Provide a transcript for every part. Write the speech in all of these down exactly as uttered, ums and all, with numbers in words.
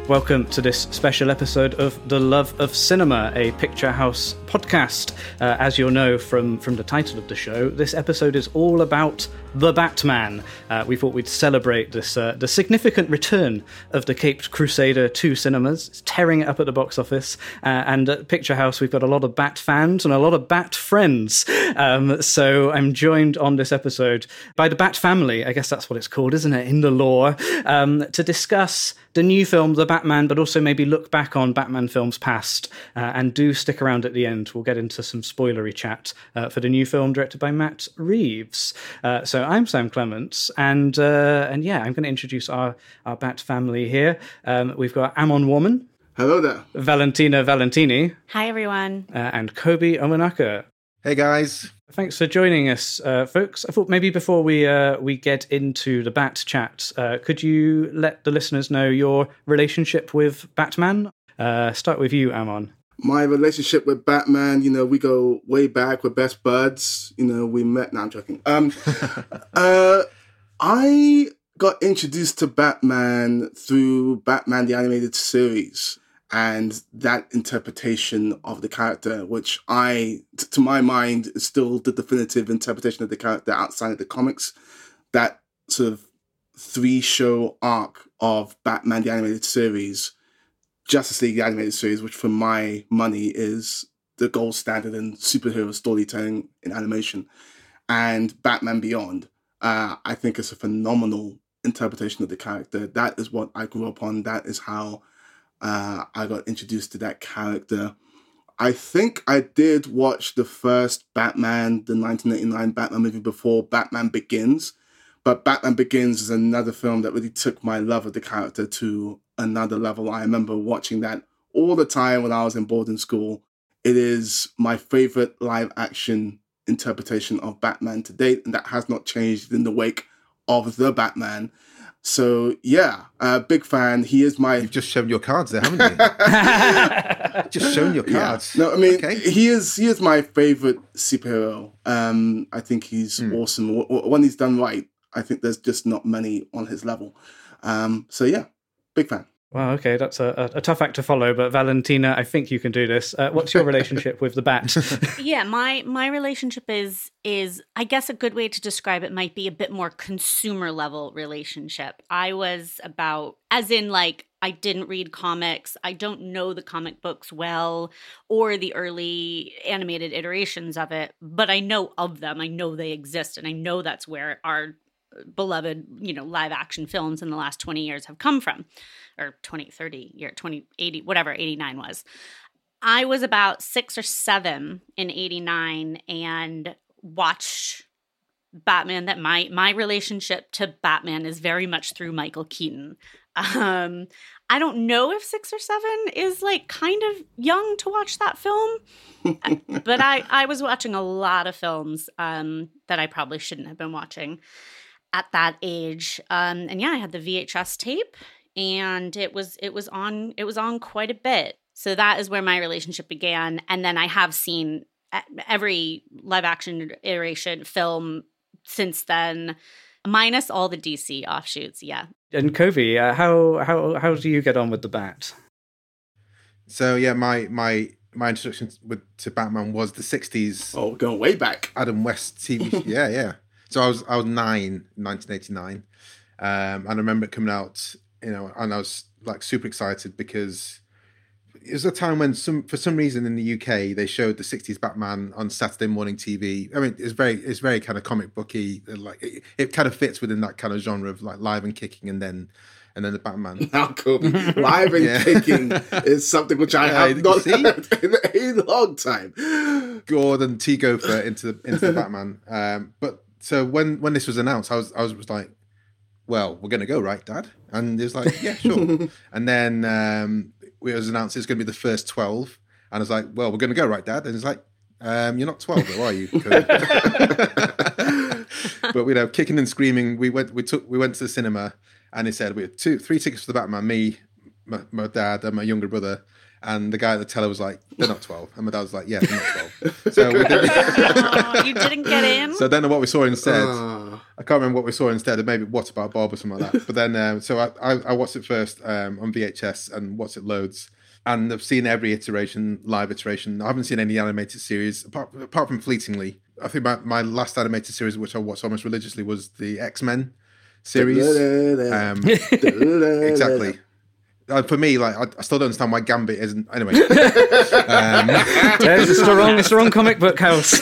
Welcome to this special episode of The Love of Cinema, a Picture House podcast. Uh, as you'll know from, from the title of the show, this episode is all about The Batman. Uh, we thought we'd celebrate this uh, the significant return of the Caped Crusader to cinemas. It's tearing it up at the box office. Uh, and at Picture House, we've got a lot of Bat fans and a lot of Bat friends. Um, so I'm joined on this episode by the Bat family, I guess that's what it's called, isn't it, in the lore, um, to discuss the new film, The Batman, but also maybe look back on Batman films past, uh, and do stick around at the end. We'll get into some spoilery chat uh, for the new film directed by Matt Reeves. Uh, so I'm Sam Clements, and uh, and yeah, I'm going to introduce our, our Bat family here. Um, we've got Amon Warman. Hello there. Valentina Valentini. Hi, everyone. Uh, and Kobe Omanaka. Hey, guys. Thanks for joining us, uh, folks. I thought maybe before we uh, we get into the Bat chat, uh, could you let the listeners know your relationship with Batman? Uh, start with you, Amon. My relationship with Batman, you know, we go way back. We're best buds. You know, we met. No, I'm joking. Um, uh, I got introduced to Batman through Batman the Animated Series. And that interpretation of the character, which I, t- to my mind, is still the definitive interpretation of the character outside of the comics. That sort of three-show arc of Batman the Animated Series, Justice League the Animated Series, which for my money is the gold standard in superhero storytelling in animation, and Batman Beyond, uh, I think is a phenomenal interpretation of the character. That is what I grew up on. That is how Uh, I got introduced to that character. I think I did watch the first Batman, the nineteen eighty-nine Batman movie before Batman Begins, but Batman Begins is another film that really took my love of the character to another level. I remember watching that all the time when I was in boarding school. It is my favorite live action interpretation of Batman to date, and that has not changed in the wake of The Batman. So, yeah, uh, big fan. He is my... You've just shown your cards there, haven't you? Just shown your cards. Yeah. No, I mean, okay. he is he is my favorite superhero. Um, I think he's mm. awesome. When he's done right, I think there's just not many on his level. Um, so, yeah, big fan. Wow, okay, that's a, a tough act to follow, but Valentina, I think you can do this. Uh, what's your relationship with the Bat? Yeah, my my relationship is, is, I guess a good way to describe it might be a bit more consumer level relationship. I was about, as in like, I didn't read comics, I don't know the comic books well, or the early animated iterations of it, but I know of them, I know they exist, and I know that's where our beloved, you know, live action films in the last twenty years have come from, or twenty, thirty, year, twenty, eighty, whatever eighty-nine was. I was about six or seven in eighty-nine and watched Batman. That my, my relationship to Batman is very much through Michael Keaton. Um, I don't know if six or seven is like kind of young to watch that film, but I, I was watching a lot of films um, that I probably shouldn't have been watching at that age. Um, and yeah, I had the V H S tape, and it was it was on it was on quite a bit. So that is where my relationship began. And then I have seen every live action iteration film since then, minus all the D C offshoots. Yeah. And Kobe, uh, how how how do you get on with the Bat? So yeah, my my my introduction with to Batman was the sixties. Oh, going way back. Adam West T V. yeah, yeah. So I was I was nine in nineteen eighty-nine, um, and I remember it coming out, you know, and I was like super excited because it was a time when some for some reason in the U K they showed the sixties Batman on Saturday morning T V. I mean, it's very it's very kind of comic booky, like it, it kind of fits within that kind of genre of like live and kicking, and then and then the Batman. Now, Kobe, live and yeah. kicking is something which I have not see? heard in a long time. Gordon T. Gopher into the into the Batman, um, but. So when, when this was announced, I was I was, was like, well, we're going to go, right, Dad? And he was like, yeah, sure. And then um, it was announced it's going to be the first twelve. And I was like, well, we're going to go, right, Dad? And he's like, um, you're not twelve, though, are you? But, you know, kicking and screaming, we went we took we went to the cinema, and he said, we had two, three tickets for the Batman, me, my, my dad, and my younger brother. And the guy at the teller was like, they're not twelve. And my dad was like, yeah, they're not twelve. So we didn't... oh, you didn't get in? So I don't know what we saw instead. Uh. I can't remember what we saw instead. Maybe What About Bob or something like that. But then, um, so I, I, I watched it first um, on V H S and watched it loads. And I've seen every iteration, live iteration. I haven't seen any animated series, apart, apart from fleetingly. I think my, my last animated series, which I watched almost religiously, was the X-Men series. Um, exactly. Uh, for me, like, I, I still don't understand why Gambit isn't. Anyway. um, it's, the wrong, it's the wrong comic book house.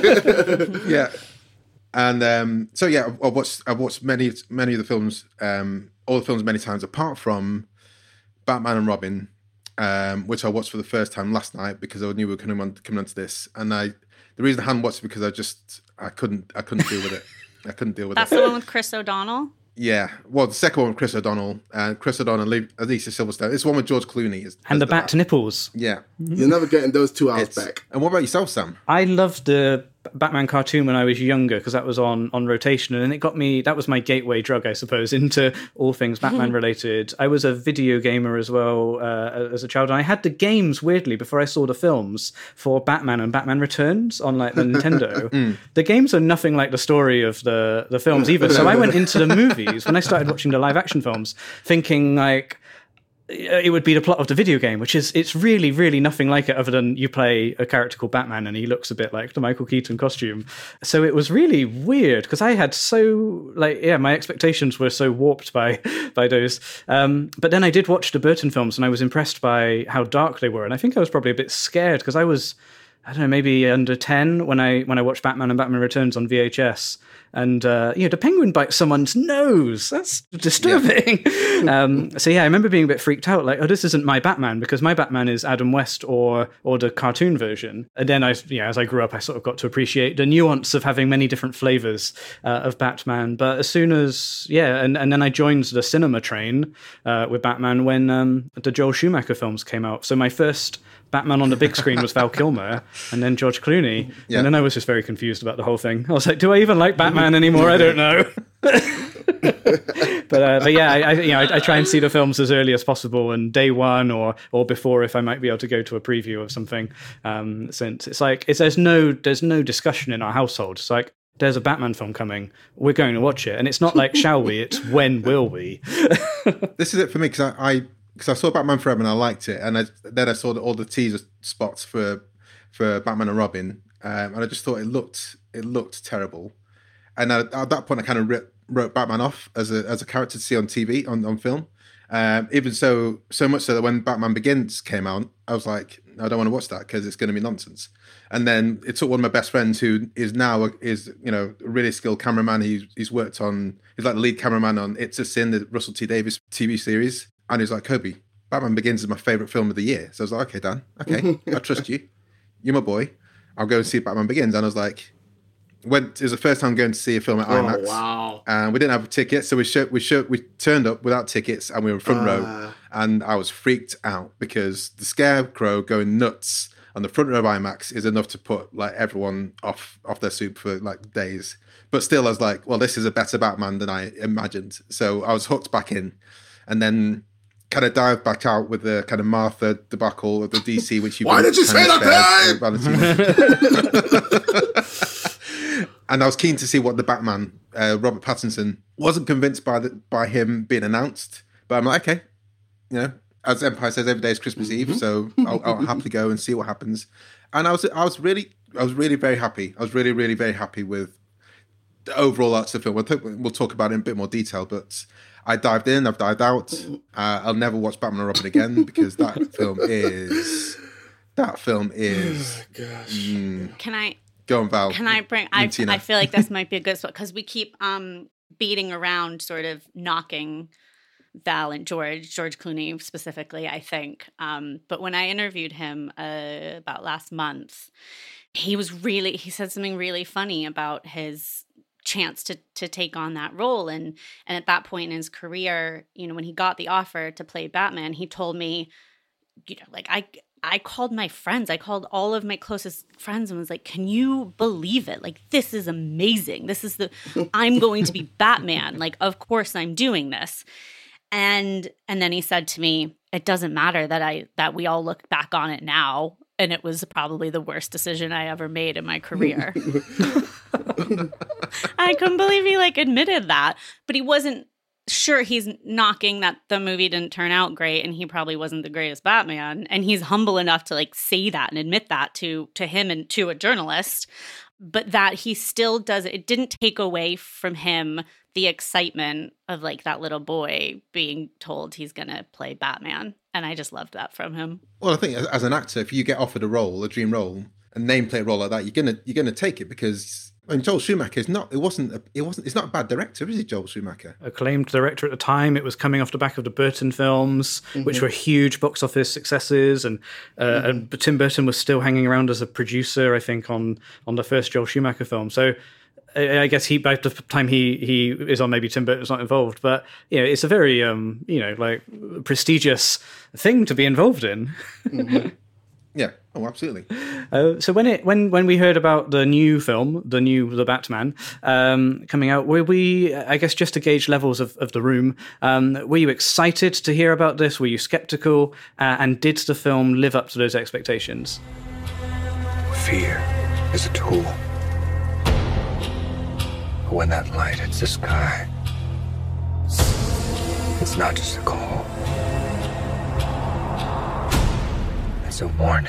Yeah. And um, so yeah, I've, I've watched I've watched many many of the films, um, all the films many times, apart from Batman and Robin, um, which I watched for the first time last night because I knew we were coming on coming onto this. And I, the reason I hadn't watched it because I just I couldn't I couldn't deal with it. I couldn't deal with That's it. That's the one with Chris O'Donnell. Yeah, well, the second one with Chris O'Donnell, and uh, Chris O'Donnell and Alicia Silverstone. It's one with George Clooney. Is, and the, the bat to nipples. Yeah. You're never getting those two hours It's, back. And what about yourself, Sam? I loved the Batman cartoon when I was younger because that was on, on rotation, and it got me, that was my gateway drug, I suppose, into all things Batman related. I was a video gamer as well uh, as a child, and I had the games, weirdly, before I saw the films for Batman and Batman Returns on like the Nintendo. mm. The games are nothing like the story of the, the films either, so I went into the movies when I started watching the live action films thinking like, it would be the plot of the video game, which is, it's really, really nothing like it other than you play a character called Batman and he looks a bit like the Michael Keaton costume. So it was really weird because I had so, like, yeah, my expectations were so warped by by those. Um, but then I did watch the Burton films and I was impressed by how dark they were. And I think I was probably a bit scared because I was, I don't know, maybe under ten when I when I watched Batman and Batman Returns on V H S. And, uh, you know, the penguin bites someone's nose. That's disturbing. Yeah. um, so, yeah, I remember being a bit freaked out. Like, oh, this isn't my Batman because my Batman is Adam West or or the cartoon version. And then, I, yeah, as I grew up, I sort of got to appreciate the nuance of having many different flavors uh, of Batman. But as soon as, yeah, and, and then I joined the cinema train uh, with Batman when um, the Joel Schumacher films came out. So my first Batman on the big screen was Val Kilmer and then George Clooney. Yeah. And then I was just very confused about the whole thing. I was like, do I even like Batman anymore? I don't know. but uh, but yeah, I, I you know I, I try and see the films as early as possible and day one or or before if I might be able to go to a preview of something. Um, since it's like it's there's no there's no discussion in our household. It's like there's a Batman film coming, we're going to watch it, and it's not like shall we? It's when will we? This is it for me because I. I Because I saw Batman Forever and I liked it, and I, then I saw the, all the teaser spots for for Batman and Robin, um, and I just thought it looked it looked terrible. And I, at that point, I kind of wrote, wrote Batman off as a as a character to see on T V on, on film. Um, even so, so much so that when Batman Begins came out, I was like, I don't want to watch that because it's going to be nonsense. And then it took one of my best friends who is now a, is you know a really skilled cameraman. He's he's worked on he's like the lead cameraman on It's a Sin, the Russell T Davies T V series. And he's like, Kobe, Batman Begins is my favourite film of the year. So I was like, okay, Dan, okay, I trust you. You're my boy. I'll go and see Batman Begins. And I was like, went. It was the first time going to see a film at IMAX. Oh, wow. And we didn't have a ticket, so we showed, we showed, we turned up without tickets, and we were front uh. row. And I was freaked out because the Scarecrow going nuts on the front row of IMAX is enough to put like everyone off off their soup for like days. But still, I was like, well, this is a better Batman than I imagined. So I was hooked back in, and then kind of dived back out with the kind of Martha debacle of the D C, which you why did you say that? And I was keen to see what the Batman, uh, Robert Pattinson, wasn't convinced by the, by him being announced, but I'm like, okay, you know, as Empire says, every day is Christmas mm-hmm. Eve, so I'll, I'll happily go and see what happens. And I was, I was really, I was really very happy. I was really, really very happy with the overall arts of the film. We'll talk, we'll talk about it in a bit more detail, but I dived in, I've dived out. Uh, I'll never watch Batman and Robin again because that film is that film is. Oh, gosh. Mm, can I go on, Val? Can I bring? I, I feel like this might be a good spot because we keep um, beating around, sort of knocking Val and George, George Clooney specifically, I think. Um, but when I interviewed him uh, about last month, he was really he said something really funny about his chance to to take on that role, and and at that point in his career, you know, when he got the offer to play Batman, he told me, you know, like I I called my friends, I called all of my closest friends and was like, can you believe it? Like, this is amazing. This is the I'm going to be Batman. Like, of course I'm doing this. And and then he said to me, it doesn't matter that I that we all look back on it now. and it was probably the worst decision I ever made in my career. I couldn't believe he like admitted that, but he wasn't sure. He's knocking that the movie didn't turn out great, and he probably wasn't the greatest Batman. And he's humble enough to like say that and admit that to to him and to a journalist. But that he still does it. It didn't take away from him the excitement of like that little boy being told he's going to play Batman. And I just loved that from him. Well, I think as, as an actor, if you get offered a role, a dream role, a nameplate role like that, you're gonna you're gonna take it because. I mean, Joel Schumacher is not. It wasn't. A, it wasn't. It's not a bad director, is he, Joel Schumacher? Acclaimed director at the time. It was coming off the back of the Burton films, mm-hmm. which were huge box office successes, and uh, mm-hmm. and Tim Burton was still hanging around as a producer, I think, on on the first Joel Schumacher film. So I guess he by the time he he is on, maybe Tim Burton's not involved, but you know, it's a very um you know like prestigious thing to be involved in. Mm-hmm. Yeah. Oh, absolutely. Uh, so when it when when we heard about the new film, the new The Batman, um, coming out, were we, I guess, just to gauge levels of, of the room, um, were you excited to hear about this? Were you skeptical? Uh, and did the film live up to those expectations? Fear is a tool. But when that light hits the sky, it's not just a call. It's a warning.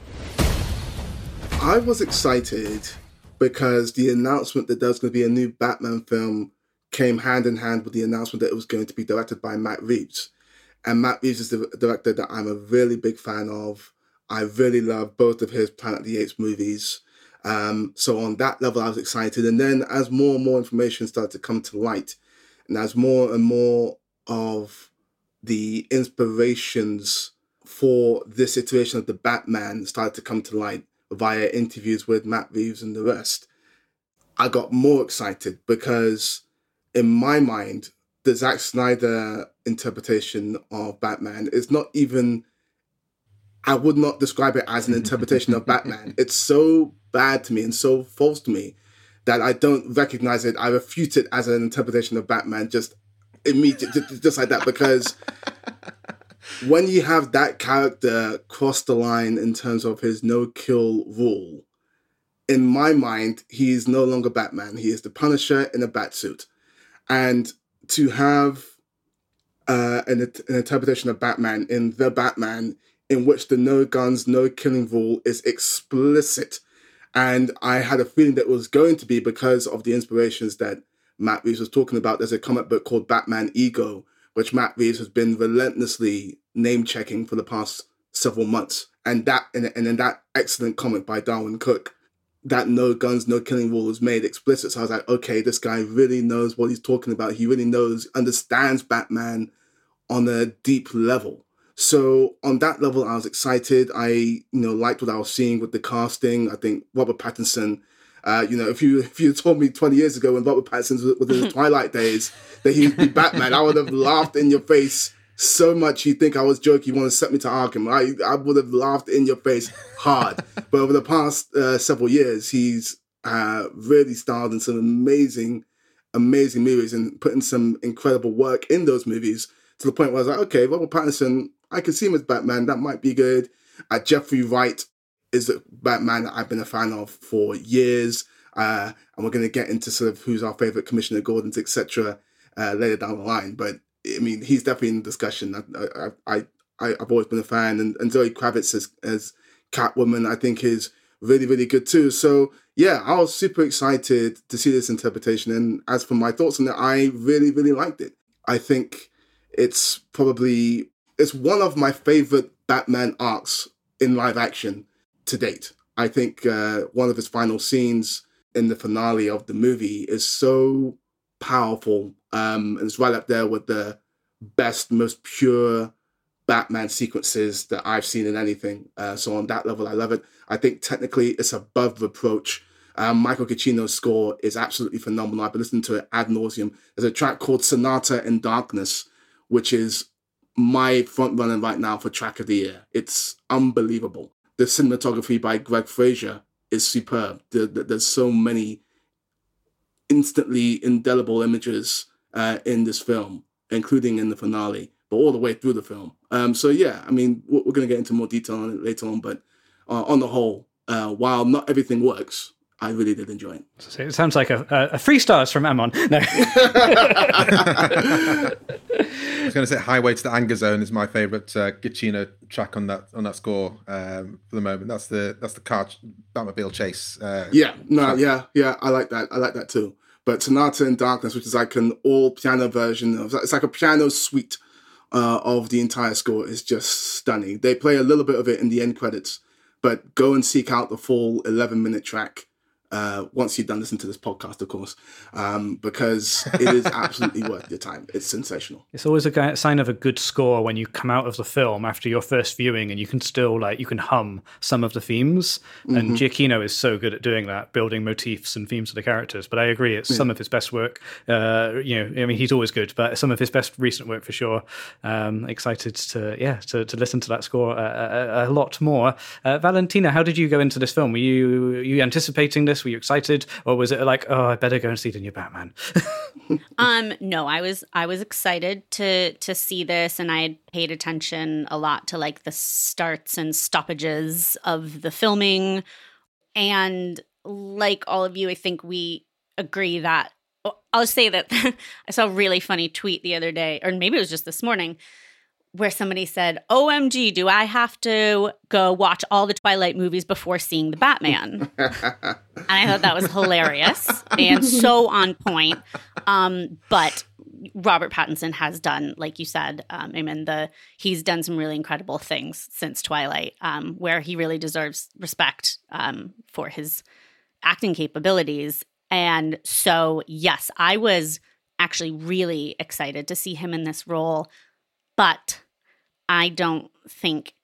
I was excited because the announcement that there was going to be a new Batman film came hand in hand with the announcement that it was going to be directed by Matt Reeves. And Matt Reeves is the director that I'm a really big fan of. I really love both of his Planet of the Apes movies. Um, so on that level, I was excited. And then as more and more information started to come to light, and as more and more of the inspirations for this iteration of the Batman started to come to light via interviews with Matt Reeves and the rest, I got more excited because in my mind, the Zack Snyder interpretation of Batman is not even, I would not describe it as an interpretation of Batman. It's so bad to me and so false to me that I don't recognize it. I refute it as an interpretation of Batman just immediately, just like that, because when you have that character cross the line in terms of his no-kill rule, in my mind, he's no longer Batman. He is the Punisher in a batsuit. And to have uh, an, an interpretation of Batman in The Batman in which the no guns, no killing rule is explicit. And I had a feeling that it was going to be because of the inspirations that Matt Reeves was talking about. There's a comic book called Batman Ego, which Matt Reeves has been relentlessly name-checking for the past several months. And that, and, and in that excellent comic by Darwin Cook, that no guns, no killing rule was made explicit. So I was like, okay, this guy really knows what he's talking about. He really knows, understands Batman on a deep level. So on that level, I was excited. I, you know, liked what I was seeing with the casting. I think Robert Pattinson, Uh, you know, if you if you told me twenty years ago when Robert Pattinson was in his Twilight days that he'd be Batman, I would have laughed in your face so much you think I was joking. You want to set me to Arkham. I, I would have laughed in your face hard. But over the past uh, several years, he's uh, really starred in some amazing, amazing movies and put in some incredible work in those movies to the point where I was like, okay, Robert Pattinson, I can see him as Batman. That might be good. Uh, Jeffrey Wright is a Batman that I've been a fan of for years. Uh, and we're going to get into sort of who's our favorite Commissioner Gordons, et cetera, uh, later down the line. But I mean, he's definitely in discussion. I, I, I, I've always been a fan. And, and Zoe Kravitz as, as Catwoman, I think is really, really good too. So yeah, I was super excited to see this interpretation. And as for my thoughts on it, I really, really liked it. I think it's probably, it's one of my favorite Batman arcs in live action to date. I think uh, one of his final scenes in the finale of the movie is so powerful, um, and it's right up there with the best, most pure Batman sequences that I've seen in anything. Uh, so on that level, I love it. I think technically it's above reproach. Um, Michael Giacchino's score is absolutely phenomenal. I've been listening to it ad nauseum. There's a track called Sonata in Darkness, which is my front runner right now for track of the year. It's unbelievable. The cinematography by Greg Fraser is superb. The, the, there's so many instantly indelible images uh, in this film, including in the finale, but all the way through the film. Um, so yeah, I mean, we're, we're going to get into more detail on it later on, but uh, on the whole, uh, while not everything works, I really did enjoy it. So it sounds like a, a, a three stars from Amon. No. I was going to say "Highway to the Anger Zone" is my favourite uh, Giacchino track on that on that score um, for the moment. That's the that's the car ch- Batmobile chase. Uh, yeah, no, yeah, yeah. I like that. I like that too. But Sonata in Darkness, which is like an all piano version of, it's like a piano suite uh, of the entire score, is just stunning. They play a little bit of it in the end credits, but go and seek out the full eleven minute track. Uh, once you're done listening to this podcast, of course, um, because it is absolutely worth your time. It's sensational. It's always a g- sign of a good score when you come out of the film after your first viewing and you can still, like, you can hum some of the themes. Mm-hmm. And Giacchino is so good at doing that, building motifs and themes of the characters. But I agree, it's yeah. some of his best work. Uh, you know, I mean, he's always good, but some of his best recent work for sure. Um, excited to, yeah, to, to listen to that score a, a, a lot more. Uh, Valentina, how did you go into this film? Were you, were you anticipating this? Were you excited, or was it like, oh, I better go and see the new Batman? um, no, I was I was excited to to see this, and I had paid attention a lot to like the starts and stoppages of the filming, and like all of you, I think we agree that. I'll say that I saw a really funny tweet the other day, or maybe it was just this morning, where somebody said, O M G, do I have to go watch all the Twilight movies before seeing the Batman? And I thought that was hilarious and so on point. Um, but Robert Pattinson has done, like you said, um, I mean, the he's done some really incredible things since Twilight, um, where he really deserves respect um, for his acting capabilities. And so, yes, I was actually really excited to see him in this role. But I don't think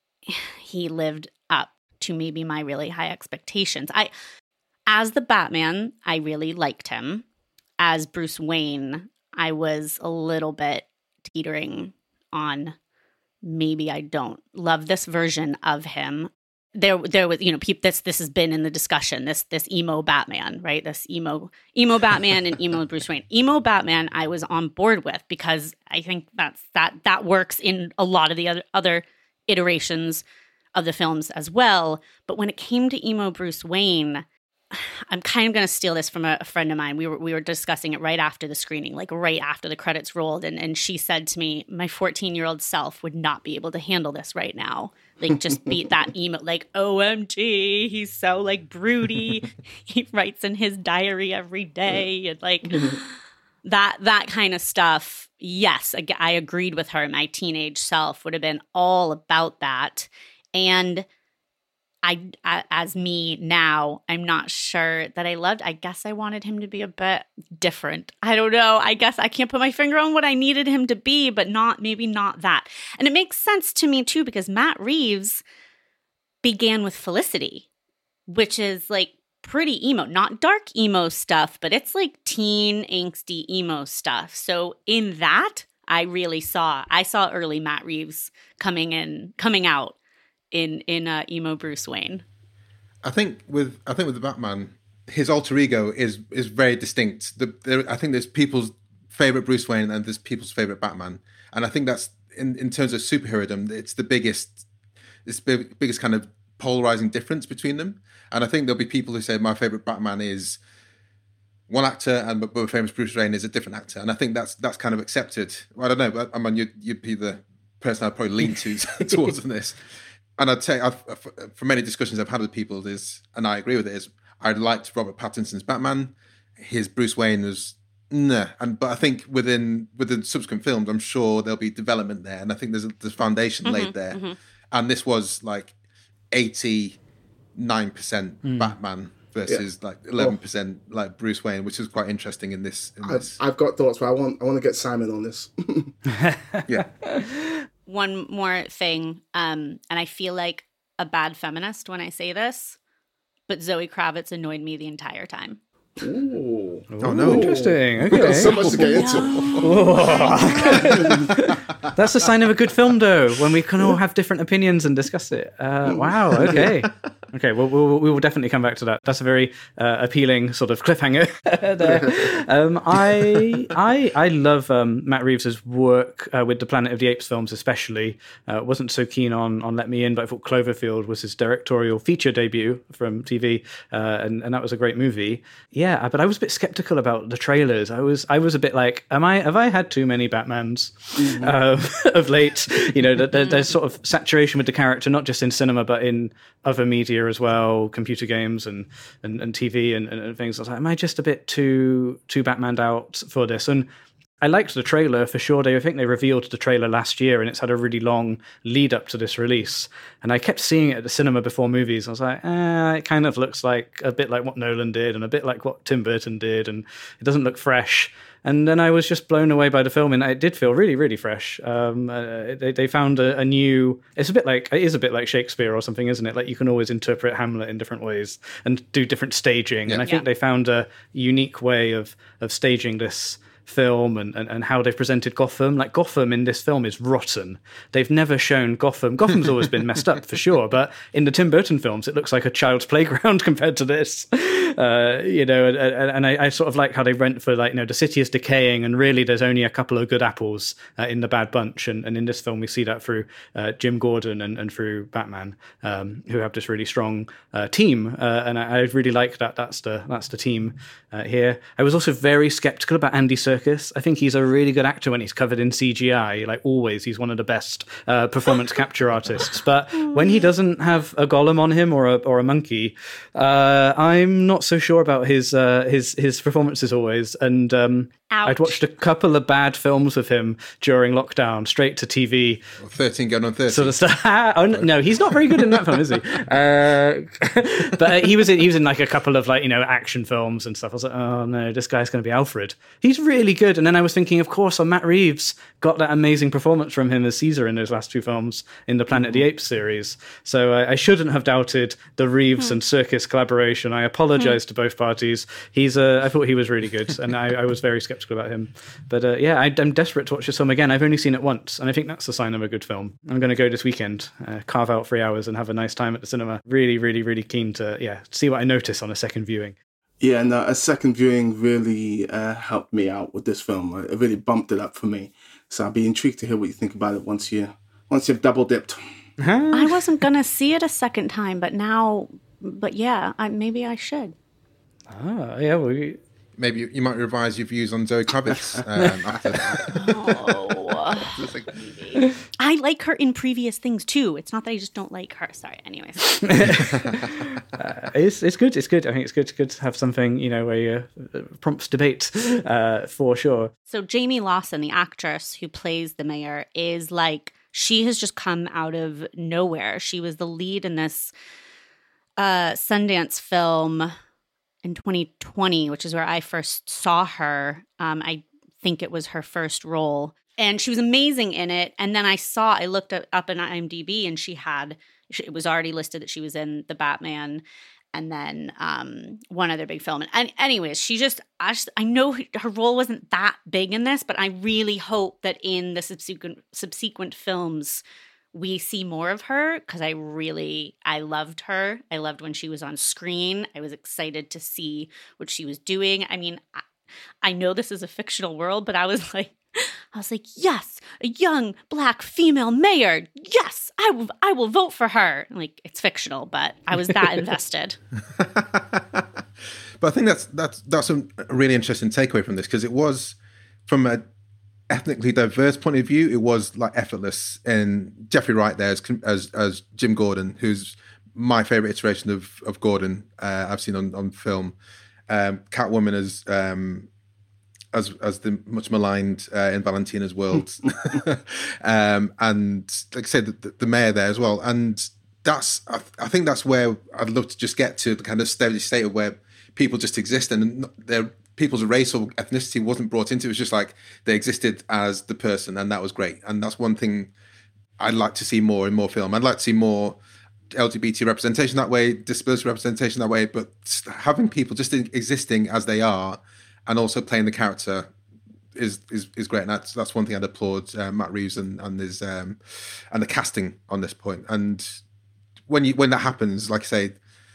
he lived up to maybe my really high expectations. I, as the Batman, I really liked him. As Bruce Wayne, I was a little bit teetering on maybe I don't love this version of him. There, there was, you know, peop, this this has been in the discussion. This this emo Batman, right? This emo emo Batman and emo Bruce Wayne. Emo Batman, I was on board with because I think that's that that works in a lot of the other other iterations of the films as well. But when it came to emo Bruce Wayne, I'm kind of going to steal this from a, a friend of mine. We were we were discussing it right after the screening, like right after the credits rolled, and and she said to me, "My fourteen-year-old self would not be able to handle this right now. Like, just beat that emo, like, O M G, he's so, like, broody. He writes in his diary every day. And, like, that that kind of stuff. Yes, I, I agreed with her. My teenage self would have been all about that. And I, I, as me now, I'm not sure that I loved. I guess I wanted him to be a bit different. I don't know. I guess I can't put my finger on what I needed him to be, but not maybe not that. And it makes sense to me too, because Matt Reeves began with Felicity, which is like pretty emo, not dark emo stuff, but it's like teen angsty emo stuff. So in that, I really saw, I saw early Matt Reeves coming in, coming out. in in uh, emo Bruce Wayne. I think with I think with the Batman, his alter ego is is very distinct. The, there, I think there's people's favorite Bruce Wayne and there's people's favorite Batman, and I think that's in, in terms of superherodom, it's the biggest it's big, biggest kind of polarizing difference between them. And I think there'll be people who say my favorite Batman is one actor and my famous Bruce Wayne is a different actor, and I think that's that's kind of accepted. Well, I don't know, but I mean, you'd, you'd be the person I'd probably lean to towards this. And I'd say, I've, for many discussions I've had with people, is, and I agree with it, is I liked Robert Pattinson's Batman. His Bruce Wayne was, nah. And, but I think within within subsequent films, I'm sure there'll be development there. And I think there's a there's foundation mm-hmm, laid there. Mm-hmm. And this was like eighty-nine percent mm. Batman versus yeah. like eleven percent oh. like Bruce Wayne, which is quite interesting in this. In I've, this. I've got thoughts, but I want, I want to get Simon on this. Yeah. One more thing, um, and I feel like a bad feminist when I say this, but Zoe Kravitz annoyed me the entire time. Ooh. Oh, no. Interesting. Okay. We've got so much to get into. That's a sign of a good film, though, when we can all have different opinions and discuss it. Uh, wow, okay. Okay, well, we'll we will definitely come back to that. That's a very uh, appealing sort of cliffhanger there. um, I I I love um, Matt Reeves' work uh, with the Planet of the Apes films, especially. Uh, wasn't so keen on on Let Me In, but I thought Cloverfield was his directorial feature debut from T V, uh, and and that was a great movie. Yeah, but I was a bit skeptical about the trailers. I was I was a bit like, am I have I had too many Batmans mm-hmm. uh, of late? You know, there, there's sort of saturation with the character, not just in cinema but in other media as well, computer games and and, and T V and, and things. I was like, am I just a bit too too Batmaned out for this? And I liked the trailer for sure. They, I think they revealed the trailer last year, and it's had a really long lead up to this release. And I kept seeing it at the cinema before movies. I was like, eh, it kind of looks like a bit like what Nolan did and a bit like what Tim Burton did, and it doesn't look fresh. And then I was just blown away by the film, and it did feel really, really fresh. Um, uh, they, they found a, a new. It's a bit like it is a bit like Shakespeare or something, isn't it? Like you can always interpret Hamlet in different ways and do different staging. Yeah. And I think yeah. they found a unique way of of staging this film and, and, and how they've presented Gotham. Like Gotham in this film is rotten. They've never shown Gotham. Gotham's always been messed up for sure, but in the Tim Burton films, it looks like a child's playground compared to this. Uh, you know, and, and I, I sort of like how they went for like, you know, the city is decaying and really there's only a couple of good apples uh, in the bad bunch. And, and in this film, we see that through uh, Jim Gordon and, and through Batman, um, who have this really strong uh, team. Uh, and I, I really like that. That's the, that's the team uh, here. I was also very skeptical about Andy Serkis. I think he's a really good actor when he's covered in C G I. Like always, he's one of the best uh, performance capture artists. But when he doesn't have a golem on him or a or a monkey, uh, I'm not so sure about his uh, his his performances always. And um, I'd watched a couple of bad films with him during lockdown, straight to T V. thirteen going on thirteen. Sort of stuff. Oh, no, he's not very good in that film, is he? Uh, but he was in, he was in like a couple of like, you know, action films and stuff. I was like, oh no, this guy's going to be Alfred. He's really good. And then I was thinking, of course, on Matt Reeves got that amazing performance from him as Caesar in those last two films in the Planet of the Apes series. So I, I shouldn't have doubted the Reeves hmm. and Serkis collaboration. I apologize hmm. to both parties. He's uh, I thought he was really good, and I, I was very skeptical about him. But uh, yeah, I, I'm desperate to watch this film again. I've only seen it once, and I think that's a sign of a good film. I'm going to go this weekend, uh, carve out three hours and have a nice time at the cinema. Really, really, really keen to yeah see what I notice on a second viewing. Yeah, no, a second viewing really uh, helped me out with this film. It really bumped it up for me. So I'll be intrigued to hear what you think about it once you once you've double dipped. Huh? I wasn't gonna see it a second time, but now, but yeah, I, maybe I should. Ah, yeah, well, we... maybe you, you might revise your views on Zoe Kravitz um, after that. Oh. I like her in previous things too. It's not that I just don't like her. Sorry. Anyways, uh, it's it's good. It's good. I think it's good. It's good to have something, you know, where you uh, prompts debate uh, for sure. So Jamie Lawson, the actress who plays the mayor, is like she has just come out of nowhere. She was the lead in this uh, Sundance film in twenty twenty, which is where I first saw her. Um, I think it was her first role. And she was amazing in it. And then I saw, I looked up, up in IMDb and she had, it was already listed that she was in The Batman and then um, one other big film. And anyways, she just I, just, I know her role wasn't that big in this, but I really hope that in the subsequent subsequent films, we see more of her because I really, I loved her. I loved when she was on screen. I was excited to see what she was doing. I mean, I, I know this is a fictional world, but I was like, I was like, yes, a young black female mayor. Yes, I will, I will vote for her. Like, it's fictional, but I was that invested. But I think that's that's that's a really interesting takeaway from this because it was, from a ethnically diverse point of view, it was like effortless. And Jeffrey Wright there as as, as Jim Gordon, who's my favorite iteration of of Gordon uh, I've seen on on film. Um, Catwoman as um, as as the much maligned uh, in Valentina's world, um, and like I said, the, the mayor there as well. And that's I, I think that's where I'd love to just get to the kind of steady state of where people just exist and their people's race or ethnicity wasn't brought into it. It was just like they existed as the person, and that was great. And that's one thing I'd like to see more in more film. I'd like to see more L G B T representation that way, disability representation that way, but having people just existing as they are and also playing the character is is, is great. And that's that's one thing I'd applaud uh, Matt Reeves and, and his um, and the casting on this point. And when you when that happens, like I say,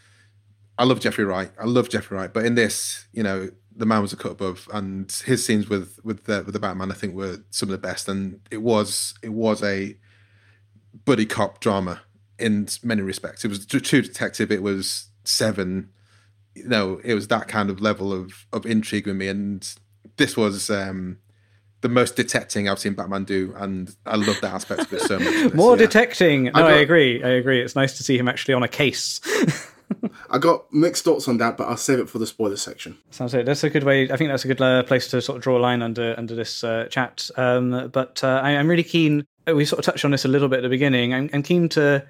I love Jeffrey Wright. I love Jeffrey Wright, but in this, you know, the man was a cut above, and his scenes with with the with the Batman, I think, were some of the best. And it was it was a buddy cop drama in many respects. It was True Detective. It was Seven. You know, it was that kind of level of of intrigue with me, and this was um, the most detecting I've seen Batman do, and I love that aspect of it so much. More yeah. detecting. No, I, got, I agree. I agree. It's nice to see him actually on a case. I got mixed thoughts on that, but I'll save it for the spoiler section. Sounds good. That's a good way. I think that's a good uh, place to sort of draw a line under under this uh, chat. Um, but uh, I, I'm really keen. We sort of touched on this a little bit at the beginning. I'm, I'm keen to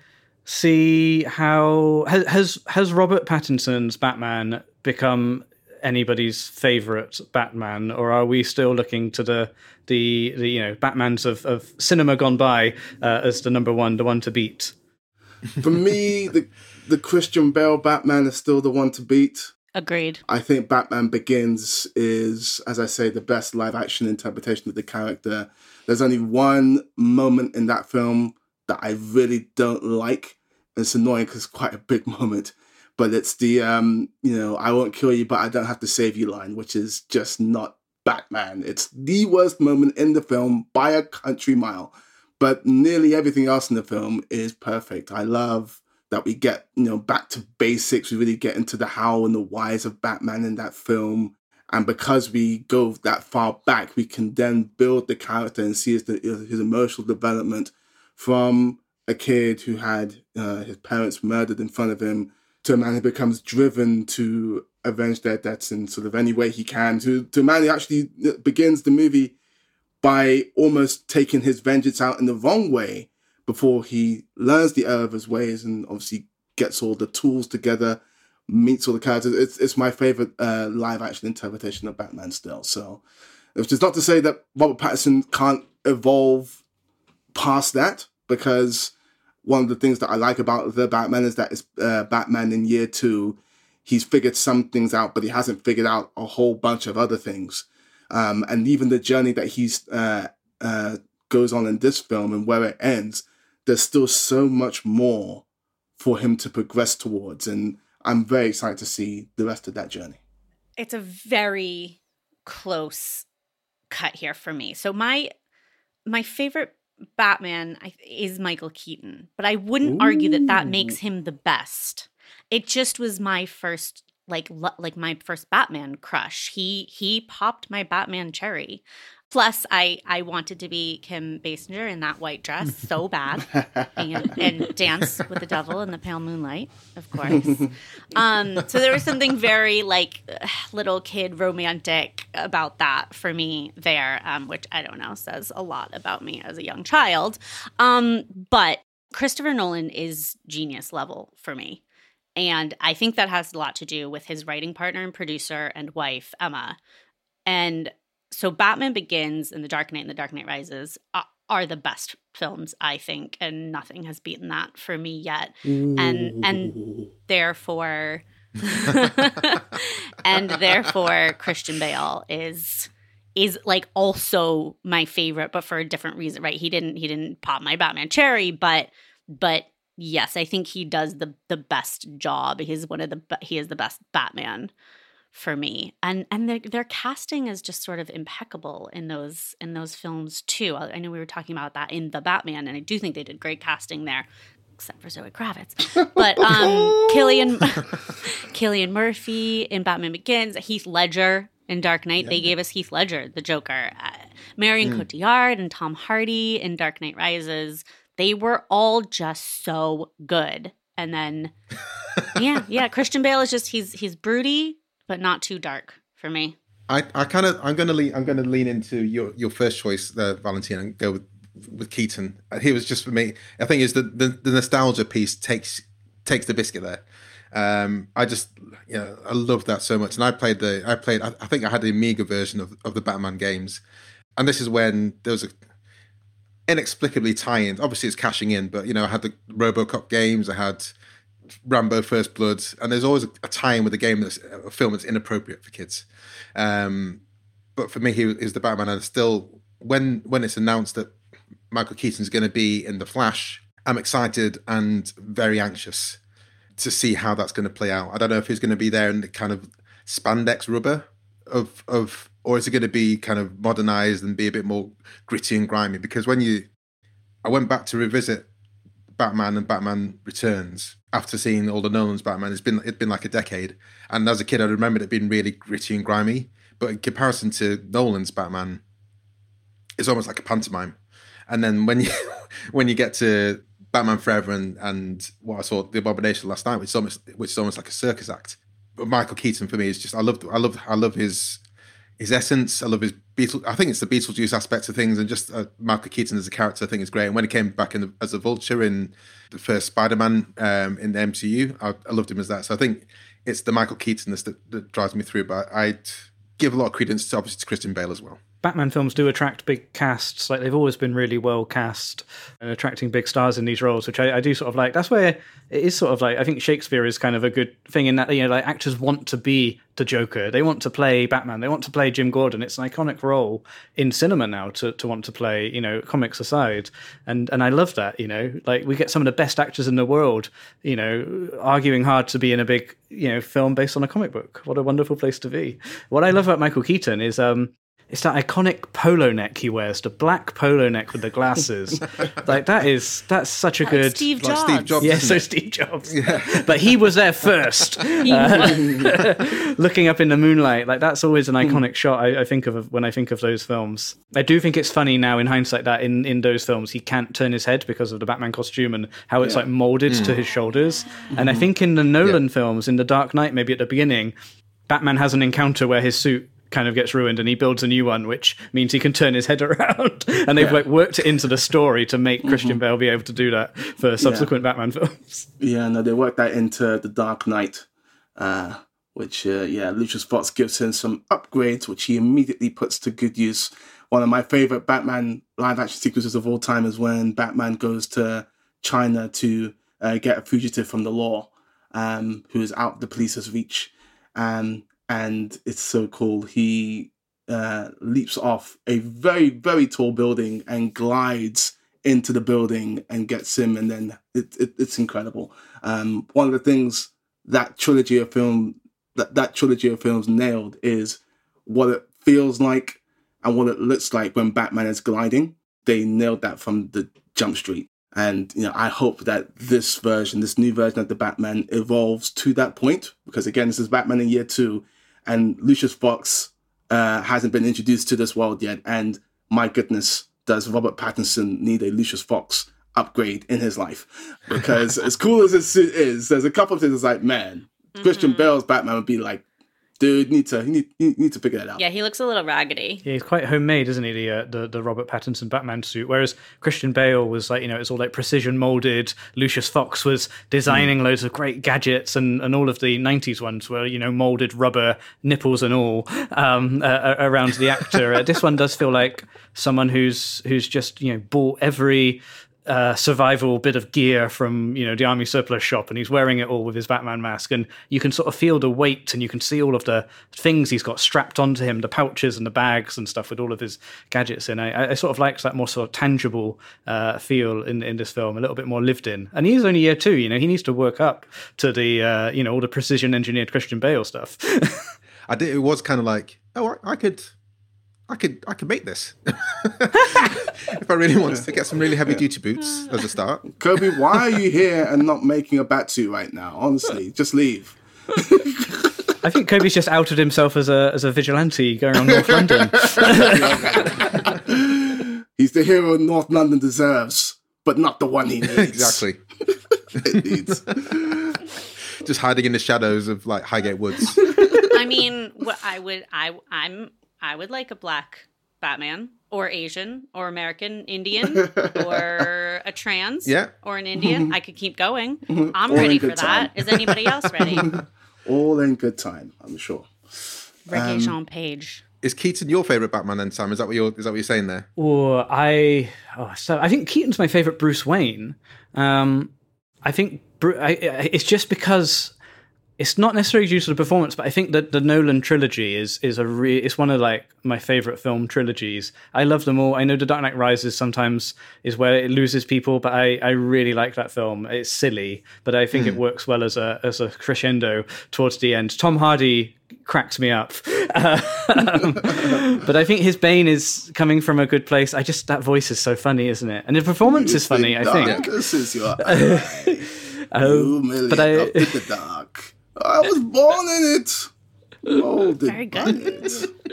see how has, has has Robert Pattinson's Batman become anybody's favorite Batman, or are we still looking to the the, the you know Batmans of, of cinema gone by uh, as the number one, the one to beat? For me, the the Christian Bale Batman is still the one to beat. Agreed. I think Batman Begins is, as I say, the best live action interpretation of the character. There's only one moment in that film that I really don't like. It's annoying because it's quite a big moment, but it's the, um, you know, I won't kill you, but I don't have to save you line, which is just not Batman. It's the worst moment in the film by a country mile, but nearly everything else in the film is perfect. I love that we get, you know, back to basics. We really get into the how and the whys of Batman in that film. And because we go that far back, we can then build the character and see his, his emotional development from a kid who had uh, his parents murdered in front of him to a man who becomes driven to avenge their deaths in sort of any way he can, to, to a man who actually begins the movie by almost taking his vengeance out in the wrong way before he learns the error of his ways and obviously gets all the tools together, meets all the characters. It's it's my favorite uh, live action interpretation of Batman still. So, which is not to say that Robert Pattinson can't evolve past that, because one of the things that I like about the Batman is that it's uh, Batman in year two. He's figured some things out, but he hasn't figured out a whole bunch of other things. Um, and even the journey that he's uh, uh, goes on in this film and where it ends, there's still so much more for him to progress towards. And I'm very excited to see the rest of that journey. It's a very close cut here for me. So my my favorite Batman is Michael Keaton, but I wouldn't Ooh. argue that that makes him the best. It just was my first, like, like my first Batman crush. He he popped my Batman cherry. Plus, I, I wanted to be Kim Basinger in that white dress so bad, and, and dance with the devil in the pale moonlight, of course. Um, so there was something very, like, little kid romantic about that for me there, um, which, I don't know, says a lot about me as a young child. Um, but Christopher Nolan is genius level for me. And I think that has a lot to do with his writing partner and producer and wife, Emma. And so Batman Begins and The Dark Knight and The Dark Knight Rises are, are the best films, I think, and nothing has beaten that for me yet. Ooh. And and therefore and therefore Christian Bale is is like also my favorite, but for a different reason, right? He didn't he didn't pop my Batman cherry, but but yes, I think he does the the best job. He's one of the he is the best Batman for me, and and their their casting is just sort of impeccable in those in those films too. I know we were talking about that in The Batman, and I do think they did great casting there, except for Zoe Kravitz. But um, Cillian Cillian Murphy in Batman Begins, Heath Ledger in Dark Knight. Yeah. They gave us Heath Ledger, the Joker, uh, Marion mm. Cotillard and Tom Hardy in Dark Knight Rises. They were all just so good. And then, yeah, yeah, Christian Bale is just he's he's broody, but not too dark for me. I, I kind of I'm gonna lean I'm gonna lean into your, your first choice, uh, Valentina, and go with with Keaton. He was just for me. I think is the, the the nostalgia piece takes takes the biscuit there. Um, I just you know I love that so much, and I played the I played I, I think I had the Amiga version of of the Batman games, and this is when there was a inexplicably tie-in. Obviously, it's cashing in, but you know I had the RoboCop games. I had Rambo First Blood, and there's always a, a tie-in with a game that's a film that's inappropriate for kids. Um, but for me, he is the Batman, and still when when it's announced that Michael Keaton's going to be in The Flash, I'm excited and very anxious to see how that's going to play out. I don't know if he's going to be there in the kind of spandex rubber of of, or is it going to be kind of modernized and be a bit more gritty and grimy? Because when you, I went back to revisit Batman and Batman Returns after seeing all the Nolan's Batman. It's been it's been like a decade, and as a kid, I remembered it being really gritty and grimy. But in comparison to Nolan's Batman, it's almost like a pantomime. And then when you when you get to Batman Forever and, and what I saw, The Abomination last night, which is almost which is almost like a circus act. But Michael Keaton for me is just I love I love I love his his essence. I love his Beetle. I think it's the Beetlejuice aspect of things, and just uh, Michael Keaton as a character I think is great. And when he came back in the, as a Vulture in the first Spider-Man um, in the M C U, I, I loved him as that. So I think it's the Michael Keatonness that, that drives me through. But I'd give a lot of credence to obviously to Christian Bale as well. Batman films do attract big casts. Like, they've always been really well cast and attracting big stars in these roles, which I, I do sort of like. That's where it is sort of like, I think Shakespeare is kind of a good thing in that, you know, like, actors want to be the Joker. They want to play Batman. They want to play Jim Gordon. It's an iconic role in cinema now to, to want to play, you know, comics aside. And and I love that, you know, like, we get some of the best actors in the world, you know, arguing hard to be in a big, you know, film based on a comic book. What a wonderful place to be. What I love about Michael Keaton is, um, it's that iconic polo neck he wears, the black polo neck with the glasses. Like, that is, that's such a Like good... Steve Like Jobs. Steve Jobs. Yeah, isn't so it? Steve Jobs. Yeah. But he was there first, He uh, looking up in the moonlight. Like, that's always an iconic shot I, I think of when I think of those films. I do think it's funny now in hindsight that in, in those films he can't turn his head because of the Batman costume and how it's Yeah. like molded Mm. to his shoulders. And I think in the Nolan Yeah. films, in The Dark Knight, maybe at the beginning, Batman has an encounter where his suit kind of gets ruined and he builds a new one, which means he can turn his head around. And they've Yeah. like worked it into the story to make Christian Bale be able to do that for subsequent Batman films. Yeah, no, they worked that into The Dark Knight, uh, which, uh, yeah, Lucius Fox gives him some upgrades, which he immediately puts to good use. One of my favorite Batman live-action sequences of all time is when Batman goes to China to uh, get a fugitive from the law, um, who is out of the police's reach. Um, and it's so cool. He uh, leaps off a very, very tall building and glides into the building and gets him, and then it, it, it's incredible. Um, one of the things that trilogy of film that that trilogy of films nailed is what it feels like and what it looks like when Batman is gliding. They nailed that from the jump street. And, you know, I hope that this version, this new version of the Batman evolves to that point, because again, this is Batman in year two, and Lucius Fox uh, hasn't been introduced to this world yet. And my goodness, does Robert Pattinson need a Lucius Fox upgrade in his life? Because as cool as his suit is, there's a couple of things that's like, man, mm-hmm. Christian Bale's Batman would be like, dude, need to you need you need to figure that out. Yeah, he looks a little raggedy. Yeah, he's quite homemade, isn't he? The, uh, the the Robert Pattinson Batman suit, whereas Christian Bale was like, you know, it's all like precision molded. Lucius Fox was designing mm. loads of great gadgets, and, and all of the nineties ones were, you know, molded rubber nipples and all um, uh, around the actor. uh, this one does feel like someone who's who's just, you know, bought every Uh, survival bit of gear from, you know, the army surplus shop, and he's wearing it all with his Batman mask, and you can sort of feel the weight, and you can see all of the things he's got strapped onto him, the pouches and the bags and stuff with all of his gadgets in. I, I sort of like that more sort of tangible uh, feel in in this film, a little bit more lived in. And he's only year two, you know, he needs to work up to the uh, you know, all the precision engineered Christian Bale stuff. I did. It was kind of like, oh, I, I could. I could I could make this if I really wanted to get some really heavy duty boots as a start. Kobe, why are you here and not making a Batsuit right now? Honestly, just leave. I think Kobe's just outed himself as a as a vigilante going around North London. He's the hero North London deserves, but not the one he needs. Exactly. It needs. Just hiding in the shadows of like Highgate Woods. I mean, what I would I I'm I would like a black Batman, or Asian, or American Indian, or a trans, Yeah. or an Indian. I could keep going. I'm All ready in for good that. time. Is anybody else ready? All in good time, I'm sure. Reggae Um, Jean Page. Is Keaton your favourite Batman then, Sam? Is that what you're is that what you're saying there? Or I, oh, so I think Keaton's my favorite Bruce Wayne. Um, I think Bru- I, it's just because it's not necessarily due to the performance, but I think that the Nolan trilogy is is a re- it's one of like my favorite film trilogies. I love them all. I know The Dark Knight Rises sometimes is where it loses people, but I, I really like that film. It's silly, but I think mm. it works well as a as a crescendo towards the end. Tom Hardy cracks me up, uh, um, but I think his Bane is coming from a good place. I just that voice is so funny, isn't it? And the performance you is funny. I think this is your um, but I up in the dark. I was born in it. Molded Very good.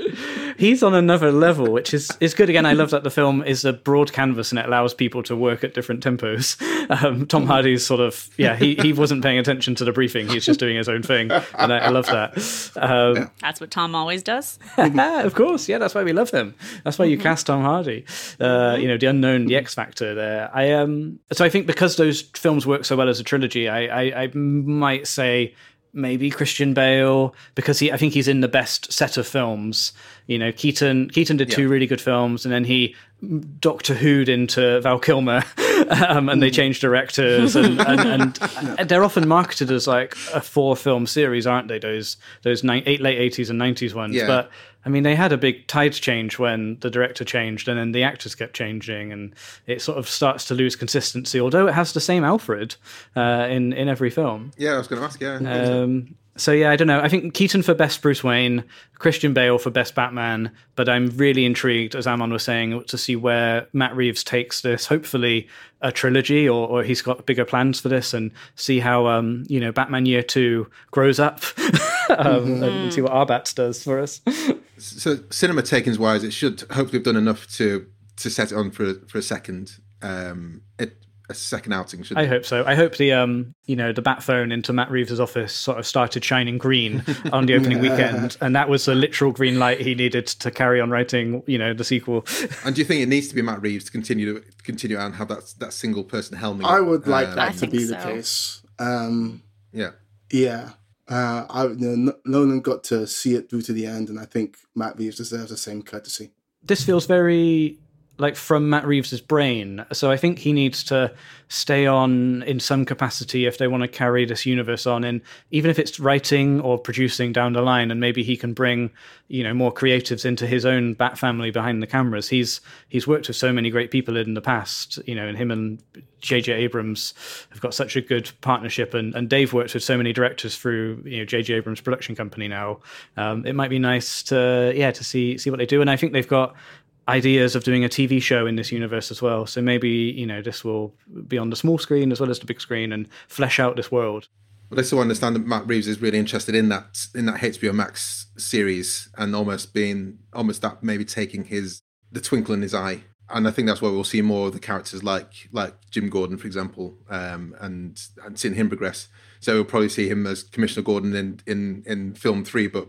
He's on another level, which is, is good. Again, I love that the film is a broad canvas and it allows people to work at different tempos. Um, Tom Hardy's sort of, yeah, he, he wasn't paying attention to the briefing. He's just doing his own thing. And I, I love that. Um, yeah. That's what Tom always does. Of course. Yeah, that's why we love him. That's why you mm-hmm. cast Tom Hardy. Uh, you know, the unknown, the X Factor there. I um. So I think because those films work so well as a trilogy, I, I, I might say maybe Christian Bale, because he I think he's in the best set of films. You know, Keaton Keaton did yeah. two really good films, and then he Doctor Who'd into Val Kilmer, um, and they changed directors, and, and, and they're often marketed as like a four film series, aren't they? Those those nine, eight, late eighties and nineties ones, yeah. but. I mean, they had a big tide change when the director changed, and then the actors kept changing, and it sort of starts to lose consistency. Although it has the same Alfred uh, in in every film. Yeah, I was going to ask. Yeah. Um, so yeah, I don't know. I think Keaton for best Bruce Wayne, Christian Bale for best Batman. But I'm really intrigued, as Amon was saying, to see where Matt Reeves takes this. Hopefully, a trilogy, or, or he's got bigger plans for this, and see how um, you know Batman Year Two grows up, um, mm-hmm. and see what Arbats does for us. So, cinema takings wise, it should hopefully have done enough to to set it on for for a second um, it, a second outing. Should I hope so. I hope the um you know the bat phone into Matt Reeves' office sort of started shining green on the opening yeah. weekend, and that was the literal green light he needed to carry on writing you know the sequel. And do you think it needs to be Matt Reeves to continue to continue and have that that single person helming? I would like um, that to be so. the case. Um, yeah, yeah. Uh, I, you know, Nolan got to see it through to the end, and I think Matt Reeves deserves the same courtesy. This feels very like from Matt Reeves' brain, so I think he needs to stay on in some capacity if they want to carry this universe on, and even if it's writing or producing down the line, and maybe he can bring you know more creatives into his own Bat family behind the cameras. He's he's worked with so many great people in the past, you know, and him and J J Abrams have got such a good partnership, and, and Dave works with so many directors through you know J J Abrams' production company now. Um, it might be nice to yeah to see see what they do, and I think they've got ideas of doing a T V show in this universe as well. So maybe you know this will be on the small screen as well as the big screen and flesh out this world. Well, I still understand that Matt Reeves is really interested in that in that H B O Max series, and almost being almost that maybe taking his the twinkle in his eye. And I think that's where we'll see more of the characters like like Jim Gordon, for example, um, and and seeing him progress. So we'll probably see him as Commissioner Gordon in in, in film three, but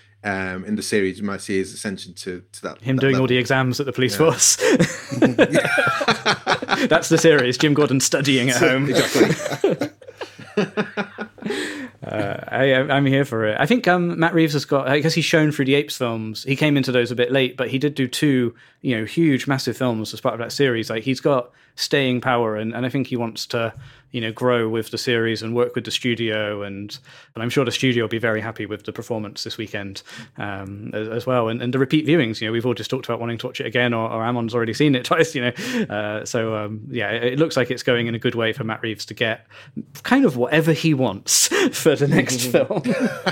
um, in the series you might see his ascension to, to that. Him that doing level. all the exams at the police yeah. force. That's the series. Jim Gordon studying at home. Exactly. Uh, I, I'm here for it. I think um, Matt Reeves has got, because he's shown through the Apes films, he came into those a bit late, but he did do two, you know, huge, massive films as part of that series. Like he's got staying power, and, and I think he wants to, you know, grow with the series and work with the studio, and, and I'm sure the studio will be very happy with the performance this weekend um, as, as well. And, and the repeat viewings, you know, we've all just talked about wanting to watch it again, or, or Amon's already seen it twice, you know. Uh, so um, yeah, it, it looks like it's going in a good way for Matt Reeves to get kind of whatever he wants for the next film.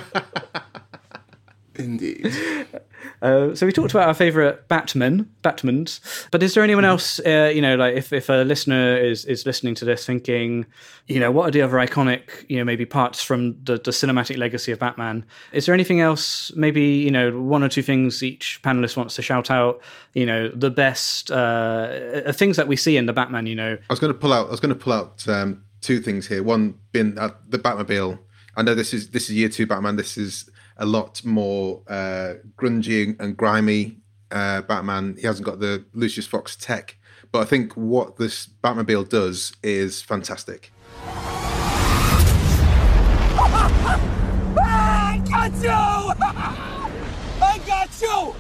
Indeed. Uh, so we talked about our favourite Batman, Batmans, but is there anyone else, uh, you know, like if, if a listener is, is listening to this thinking, you know, what are the other iconic, you know, maybe parts from the, the cinematic legacy of Batman? Is there anything else, maybe, you know, one or two things each panelist wants to shout out, you know, the best uh, things that we see in the Batman, you know? I was going to pull out, I was going to pull out um, two things here. One being uh, the Batmobile. I know this is, this is year two Batman. This is a lot more uh, grungy and grimy uh, Batman. He hasn't got the Lucius Fox tech, but I think what this Batmobile does is fantastic. I got you! I got you!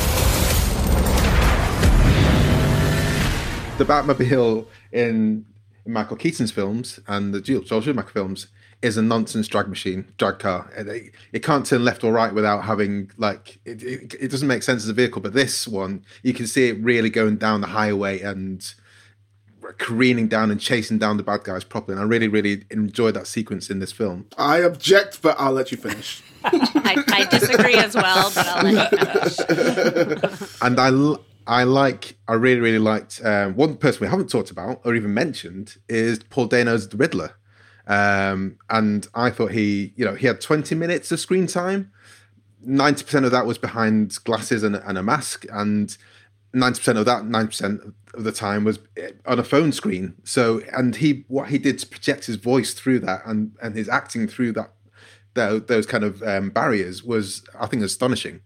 The Batmobile in in Michael Keaton's films and the Joel Schumacher films is a nonsense drag machine, drag car. It, it can't turn left or right without having, like, it, it, it doesn't make sense as a vehicle. But this one, you can see it really going down the highway and careening down and chasing down the bad guys properly. And I really, really enjoyed that sequence in this film. I object, but I'll let you finish. I, I disagree as well, but I'll let you finish. And I, I like, I really, really liked, um, one person we haven't talked about or even mentioned is Paul Dano's The Riddler. Um, and I thought he, you know, he had twenty minutes of screen time. ninety percent of that was behind glasses and, and a mask. And ninety percent of that, ninety percent of the time was on a phone screen. So, and he, what he did to project his voice through that and, and his acting through that, the, those kind of um, barriers was, I think, astonishing.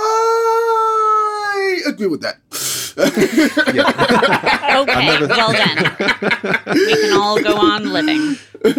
I agree with that. Okay, never... well then, we can all go on living.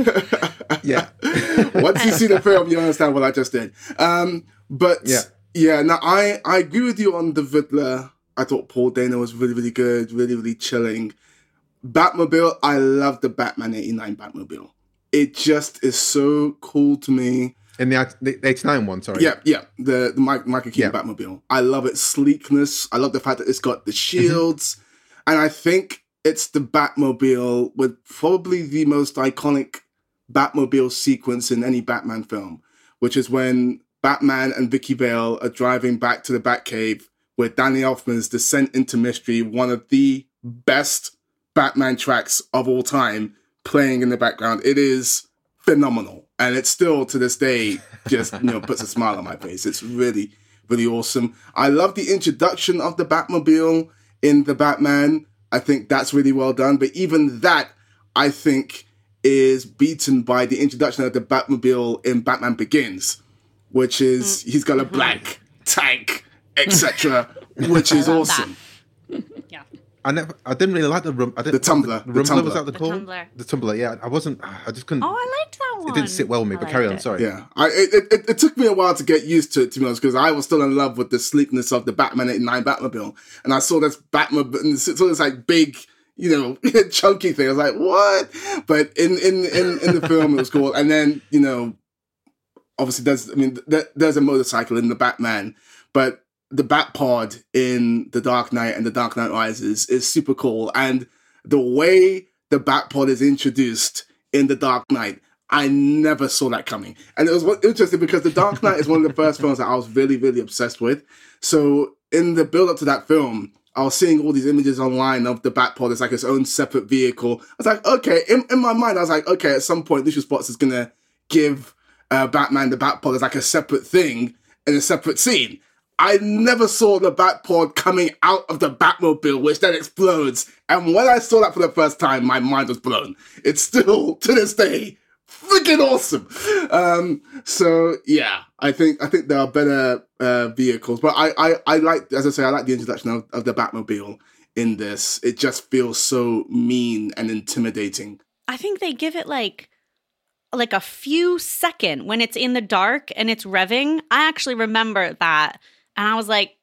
Yeah. Once you see the film, you understand what I just did. Um, but yeah, yeah. No, I I agree with you on The Riddler. I thought Paul Dano was really, really good, really, really chilling. Batmobile, I love the Batman eighty-nine Batmobile. It just is so cool to me. In the, the eighty-nine one, sorry. Yeah, yeah, the, the Mike, Michael Keaton yeah. Batmobile. I love its sleekness. I love the fact that it's got the shields. Mm-hmm. And I think it's the Batmobile with probably the most iconic Batmobile sequence in any Batman film, which is when Batman and Vicky Vale are driving back to the Batcave with Danny Elfman's Descent into Mystery, one of the best Batman tracks of all time, playing in the background. It is phenomenal. And it still, to this day, just, you know, puts a smile on my face. It's really, really awesome. I love the introduction of the Batmobile in The Batman. I think that's really well done. But even that, I think, is beaten by the introduction of the Batmobile in Batman Begins, which is, he's got a black tank, et cetera, which is awesome. Yeah. I never, I didn't really like the rum. I didn't, the Tumbler. The, the Rumbler, Tumbler. was that the, the call? Tumbler. The Tumbler, yeah. I wasn't, I just couldn't. Oh, I liked that one. It didn't sit well with me, I but carry on, it. sorry. Yeah. I, it, it, it took me a while to get used to it, to be honest, because I was still in love with the sleekness of the Batman eighty-nine Batmobile. And I saw this Batmobile, and saw this like big, you know, chunky thing. I was like, what? But in, in, in, in the film, it was cool. And then, you know, obviously there's, I mean, there, there's a motorcycle in the Batman, but the Batpod in The Dark Knight and The Dark Knight Rises is super cool. And the way the Batpod is introduced in The Dark Knight, I never saw that coming. And it was interesting because The Dark Knight is one of the first films that I was really, really obsessed with. So in the build-up to that film, I was seeing all these images online of the Batpod as like its own separate vehicle. I was like, okay, in, in my mind, I was like, okay, at some point, Lucius Fox is going to give uh, Batman the Batpod as like a separate thing in a separate scene. I never saw the Batpod coming out of the Batmobile, which then explodes. And when I saw that for the first time, my mind was blown. It's still, to this day, freaking awesome. Um, so, yeah, I think I think there are better uh, vehicles. But I, I, I like, as I say, I like the introduction of, of the Batmobile in this. It just feels so mean and intimidating. I think they give it, like, like a few seconds when it's in the dark and it's revving. I actually remember that. And I was like,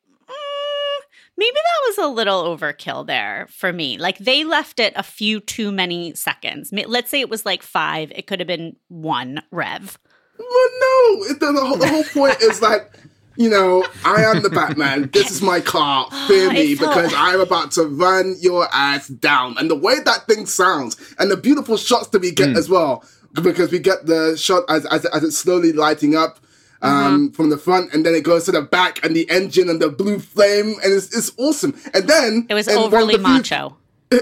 mm, maybe that was a little overkill there for me. Like, they left it a few too many seconds. Let's say it was like five. It could have been one rev. Well, no. It, the, whole, the whole point is like, you know, I am the Batman. This is my car. Fear me felt- because I'm about to run your ass down. And the way that thing sounds and the beautiful shots that we get mm. as well, because we get the shot as, as, as it's slowly lighting up. Um, mm-hmm. From the front, and then it goes to the back, and the engine and the blue flame, and it's, it's awesome. And then it was overly the macho. Few,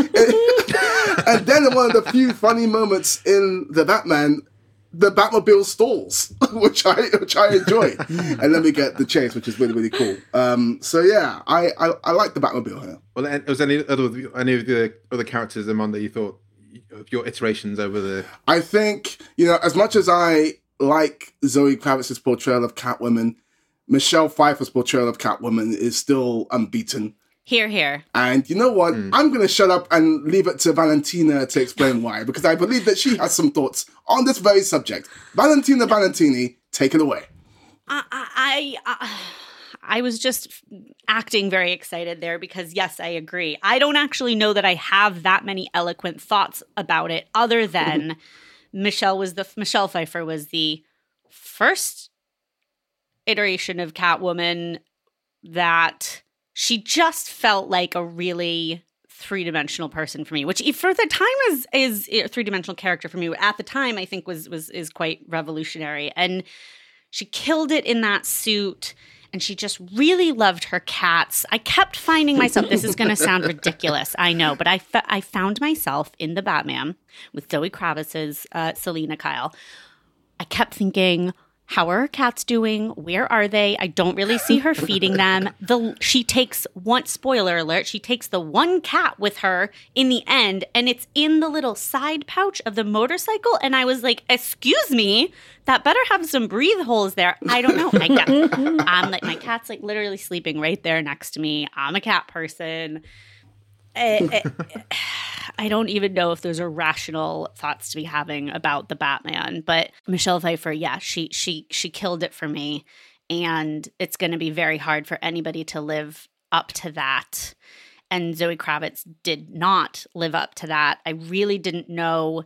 and then in one of the few funny moments in the Batman, the Batmobile stalls, which I which I enjoy, and then we get the chase, which is really really cool. Um, so yeah, I, I I like the Batmobile here. Well, was any other any of the other characters among that you thought of your iterations over the? I think, you know, as much as I like Zoe Kravitz's portrayal of Catwoman, Michelle Pfeiffer's portrayal of Catwoman is still unbeaten. Here, here. And you know what? Mm. I'm going to shut up and leave it to Valentina to explain why, because I believe that she has some thoughts on this very subject. Valentina Valentini, take it away. I, I, I, I was just acting very excited there because, yes, I agree. I don't actually know that I have that many eloquent thoughts about it other than Michelle was the Michelle Pfeiffer was the first iteration of Catwoman that she just felt like a really three-dimensional person for me, which for the time is is a three-dimensional character for me. At the time, I think was was is quite revolutionary, and she killed it in that suit. And she just really loved her cats. I kept finding myself, this is going to sound ridiculous, I know, but I, fe- I found myself in The Batman with Zoe Kravitz's uh, Selina Kyle. I kept thinking, how are her cats doing? Where are they? I don't really see her feeding them. The She takes one, spoiler alert, she takes the one cat with her in the end, and it's in the little side pouch of the motorcycle. And I was like, excuse me, that better have some breathe holes there. I don't know. I got, I'm like, my cat's like literally sleeping right there next to me. I'm a cat person. I, I, I don't even know if those are rational thoughts to be having about the Batman, but Michelle Pfeiffer, yeah, she she she killed it for me, and it's going to be very hard for anybody to live up to that. And Zoe Kravitz did not live up to that. I really didn't know.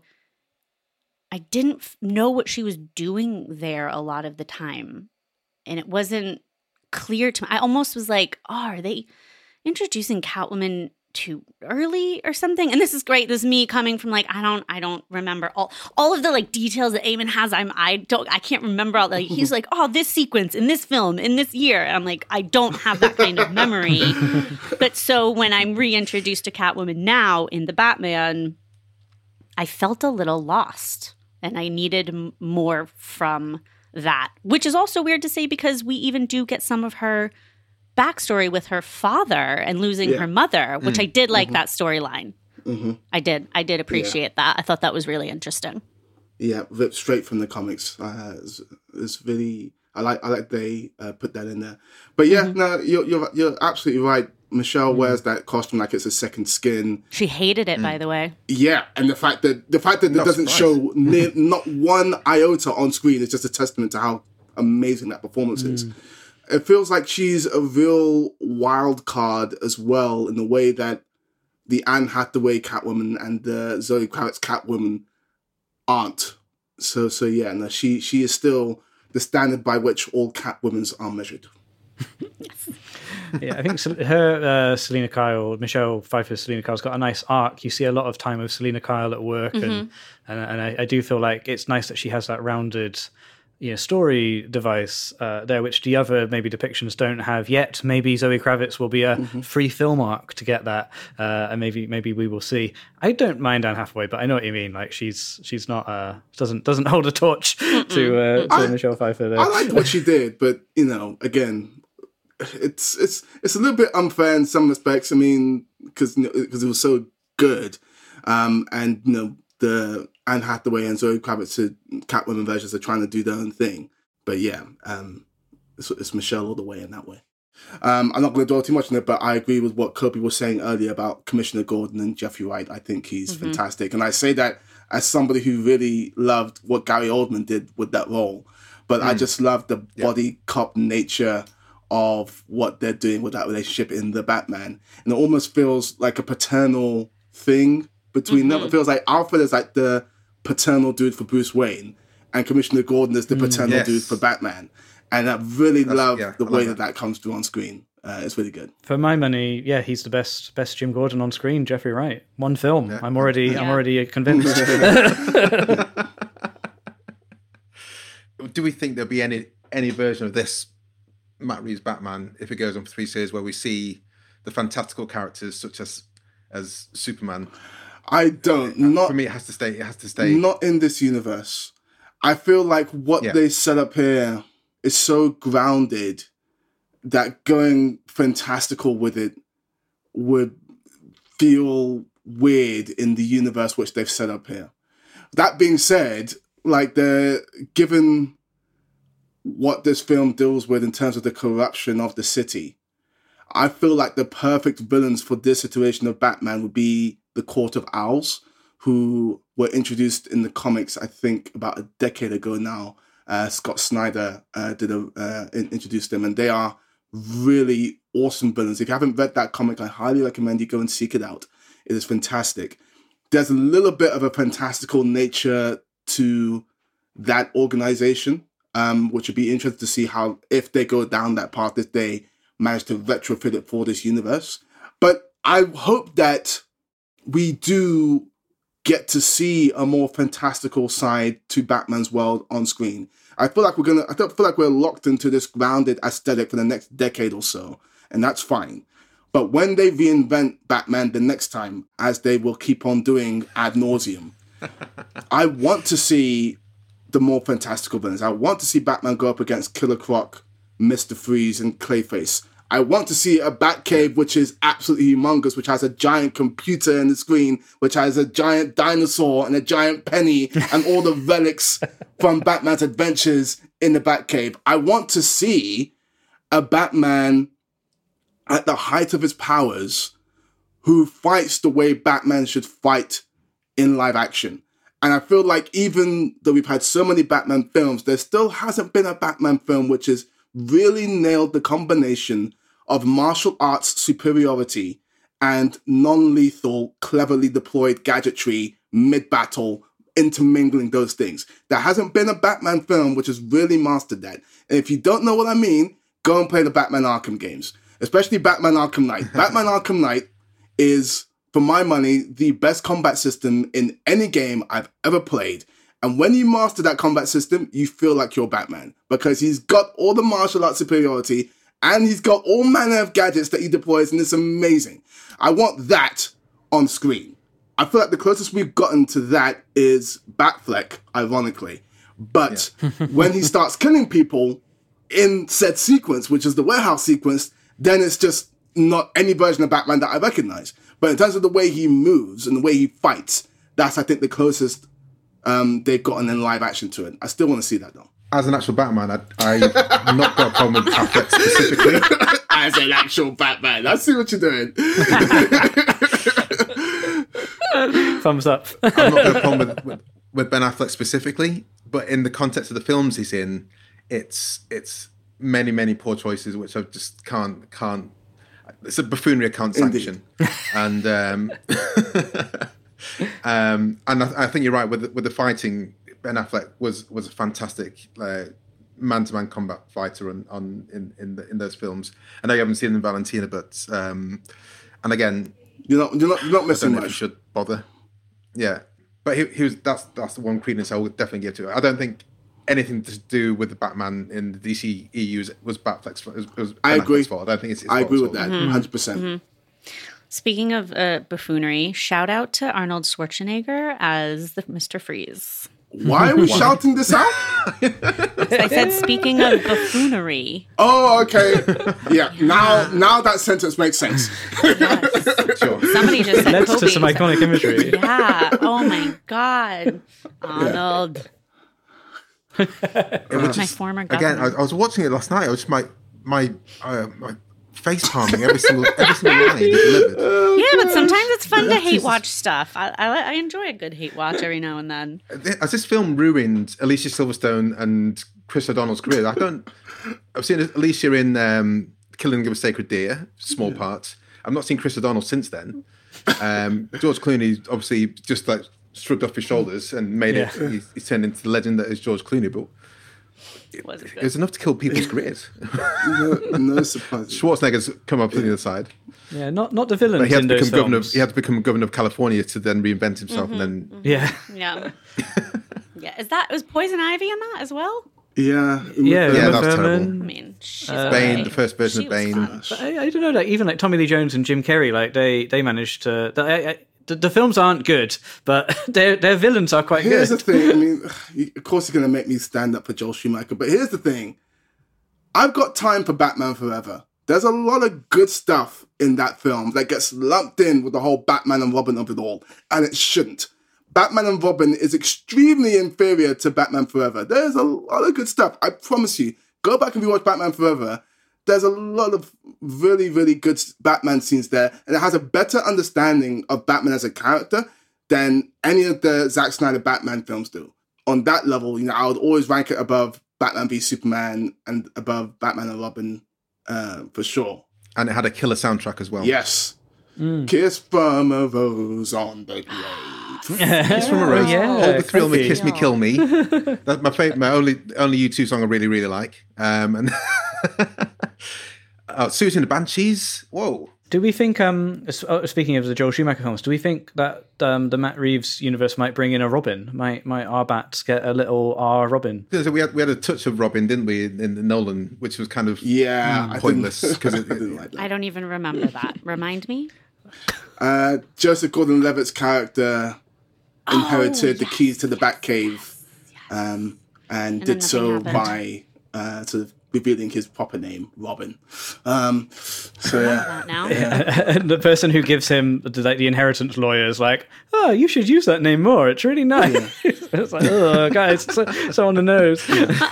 I didn't know what she was doing there a lot of the time, and it wasn't clear to me. I almost was like, oh, are they introducing Catwoman too early or something? And this is great. This is me coming from like, I don't, I don't remember all, all of the like details that Eamon has. I'm, I don't, I can't remember all like, he's like, oh, this sequence in this film in this year. And I'm like, I don't have that kind of memory. But so when I'm reintroduced to Catwoman now in the Batman, I felt a little lost and I needed m- more from that, which is also weird to say because we even do get some of her backstory with her father and losing yeah. her mother, which mm. I did like mm-hmm. that storyline. Mm-hmm. I did. I did appreciate yeah. that. I thought that was really interesting. Yeah, ripped straight from the comics. Uh, it's, it's really, I like, I like they uh, put that in there. But yeah, mm-hmm. no, you're, you're, you're absolutely right. Michelle mm. wears that costume like it's a second skin. She hated it, mm. by the way. Yeah, and the fact that the fact that it doesn't surprised. show near, not one iota on screen is just a testament to how amazing that performance mm. is. It feels like she's a real wild card as well in the way that the Anne Hathaway Catwoman and the Zoe Kravitz Catwoman aren't. So, so yeah, no, she she is still the standard by which all Catwomans are measured. Yeah, I think her uh, Selina Kyle, Michelle Pfeiffer's Selina Kyle's got a nice arc. You see a lot of time of Selina Kyle at work, mm-hmm. and and, and I, I do feel like it's nice that she has that rounded, you know, story device uh, there, which the other maybe depictions don't have yet. Maybe Zoe Kravitz will be a mm-hmm. free film arc to get that, uh, and maybe maybe we will see. I don't mind Anne Hathaway, but I know what you mean. Like she's she's not uh, doesn't doesn't hold a torch to uh, to I, Michelle Pfeiffer there. I liked what she did, but you know, again, it's it's it's a little bit unfair in some respects. I mean, because because it was so good, um, and you know the Anne Hathaway and Zoe Kravitz Catwoman versions are trying to do their own thing. But yeah, um, it's, it's Michelle all the way in that way. Um, I'm not going to dwell too much on it, but I agree with what Kobe was saying earlier about Commissioner Gordon and Jeffrey Wright. I think he's mm-hmm. fantastic. And I say that as somebody who really loved what Gary Oldman did with that role. But mm. I just love the yeah. body cop nature of what they're doing with that relationship in The Batman. And it almost feels like a paternal thing between mm-hmm. them. It feels like Alfred is like the paternal dude for Bruce Wayne, and Commissioner Gordon is the paternal mm, yes. dude for Batman. And I really That's, love yeah, the way that. that that comes through on screen. Uh, it's really good. For my money, yeah, he's the best best Jim Gordon on screen. Jeffrey Wright, one film. Yeah. I'm already yeah. I'm already convinced. Do we think there'll be any any version of this Matt Reeves Batman if it goes on for three series where we see the fantastical characters such as as Superman? I don't. Not for me. It has to stay. It has to stay. Not in this universe. I feel like what yeah. they set up here is so grounded that going fantastical with it would feel weird in the universe which they've set up here. That being said, like they're given what this film deals with in terms of the corruption of the city, I feel like the perfect villains for this situation of Batman would be the Court of Owls, who were introduced in the comics, I think, about a decade ago now. Uh, Scott Snyder uh, did a, uh, introduced them, and they are really awesome villains. If you haven't read that comic, I highly recommend you go and seek it out. It is fantastic. There's a little bit of a fantastical nature to that organization, um, which would be interesting to see how, if they go down that path, if they manage to retrofit it for this universe. But I hope that we do get to see a more fantastical side to Batman's world on screen. I feel like we're gonna. I don't feel like we're locked into this grounded aesthetic for the next decade or so, and that's fine. But when they reinvent Batman the next time, as they will keep on doing ad nauseum, I want to see the more fantastical villains. I want to see Batman go up against Killer Croc, Mister Freeze, and Clayface. I want to see a Batcave which is absolutely humongous, which has a giant computer in the screen, which has a giant dinosaur and a giant penny and all the relics from Batman's adventures in the Batcave. I want to see a Batman at the height of his powers who fights the way Batman should fight in live action. And I feel like even though we've had so many Batman films, there still hasn't been a Batman film which has really nailed the combination of martial arts superiority and non-lethal, cleverly deployed gadgetry mid-battle, intermingling those things. There hasn't been a Batman film which has really mastered that. And if you don't know what I mean, go and play the Batman Arkham games, especially Batman Arkham Knight. Batman Arkham Knight is, for my money, the best combat system in any game I've ever played. And when you master that combat system, you feel like you're Batman, because he's got all the martial arts superiority and he's got all manner of gadgets that he deploys, and it's amazing. I want that on screen. I feel like the closest we've gotten to that is Batfleck, ironically. But yeah. when he starts killing people in said sequence, which is the warehouse sequence, then it's just not any version of Batman that I recognize. But in terms of the way he moves and the way he fights, that's, I think, the closest um, they've gotten in live action to it. I still want to see that, though. As an actual Batman, I, I've not got a problem with Affleck specifically. As an actual Batman. I see what you're doing. Thumbs up. I've not got a problem with, with, with Ben Affleck specifically, but in the context of the films he's in, it's it's many, many poor choices which I just can't, can't it's a buffoonery I can't sanction. and um, um, and I, I think you're right, with the, with the fighting, Ben Affleck was was a fantastic uh, man-to-man combat fighter on, on in in, the, in those films. I know you haven't seen them, Valentina, but um, and again, you're not you're not, you're not missing I don't know much. If you should bother, yeah. But he, he was that's that's the one credence I would definitely give to it. I don't think anything to do with the Batman in the D C E U was, was Batfleck's fault. It was, it was I Ben agree. Affleck's fault. I don't think it's his I fault agree with at all. that, one hundred percent. Mm-hmm. Speaking of uh, buffoonery, shout out to Arnold Schwarzenegger as the Mister Freeze. Why are we shouting this out? I said, speaking of buffoonery. Oh, okay. Yeah, now now that sentence makes sense. Yes. Sure. Somebody just said Led Kobe. to some iconic imagery. Yeah. Oh my God. Arnold. It was My just- former again, I, governor. I was watching it last night. I was just my my uh, my face palming every single every single line he delivered. Yeah, but sometimes it's fun to That's hate just- watch stuff. I, I I enjoy a good hate watch every now and then. As this film ruined Alicia Silverstone and Chris O'Donnell's career, I don't. I've seen Alicia in um, Killing of a Sacred Deer, small part. I've not seen Chris O'Donnell since then. Um, George Clooney obviously just like shrugged off his shoulders and made Yeah. it. He, he turned into the legend that is George Clooney, but Was it it good? was enough to kill people's careers. No, no surprise. Schwarzenegger's come up on the other side. Yeah, not not the villains But he had in to those become governor. Of, films. he had to become governor of California to then reinvent himself, Mm-hmm. and then Yeah, Yeah. Yeah. Is that was Poison Ivy in that as well? Yeah. yeah, Yeah, Uma that was Thurman. I terrible. mean, she's Bane, okay. the first version She of was Bane. fun. But I, I don't know, like even like Tommy Lee Jones and Jim Carrey, like they they managed to. They, I, I, the, the films aren't good, but their their villains are quite Here's good. the thing. I mean, you- of course, you're going to make me stand up for Joel Schumacher, but here's the thing. I've got time for Batman Forever. There's a lot of good stuff in that film that gets lumped in with the whole Batman and Robin of it all, and it shouldn't. Batman and Robin is extremely inferior to Batman Forever. There's a lot of good stuff. I promise you. Go back and rewatch Batman Forever. There's a lot of really, really good Batman scenes there, and it has a better understanding of Batman as a character than any of the Zack Snyder Batman films do. On that level, you know, I would always rank it above Batman v Superman and above Batman and Robin uh, for sure. And it had a killer soundtrack as well. Yes. Mm. Kiss from a rose on the grave. Kiss from a rose. Yeah, oh, the thrill me, creepy. kiss me, kill me. That's my favorite, my only only U two song I really really like. Um, and oh, Susie and the Banshees. Whoa. Do we think, um, speaking of the Joel Schumacher films, do we think that um, the Matt Reeves universe might bring in a Robin? Might might our bats get a little R Robin? So we had we had a touch of Robin, didn't we, in the Nolan, which was kind of yeah pointless because I, like I don't even remember that. Remind me. Uh, Joseph Gordon-Levitt's character inherited oh, yes. the keys to the Batcave, yes. um, and, and did so happened. by uh, sort of revealing his proper name, Robin. Um, so yeah. Now. yeah. And the person who gives him the, like, the inheritance lawyer is like, oh, you should use that name more. It's really nice. Yeah. It's like, oh, guys, so, so on the nose.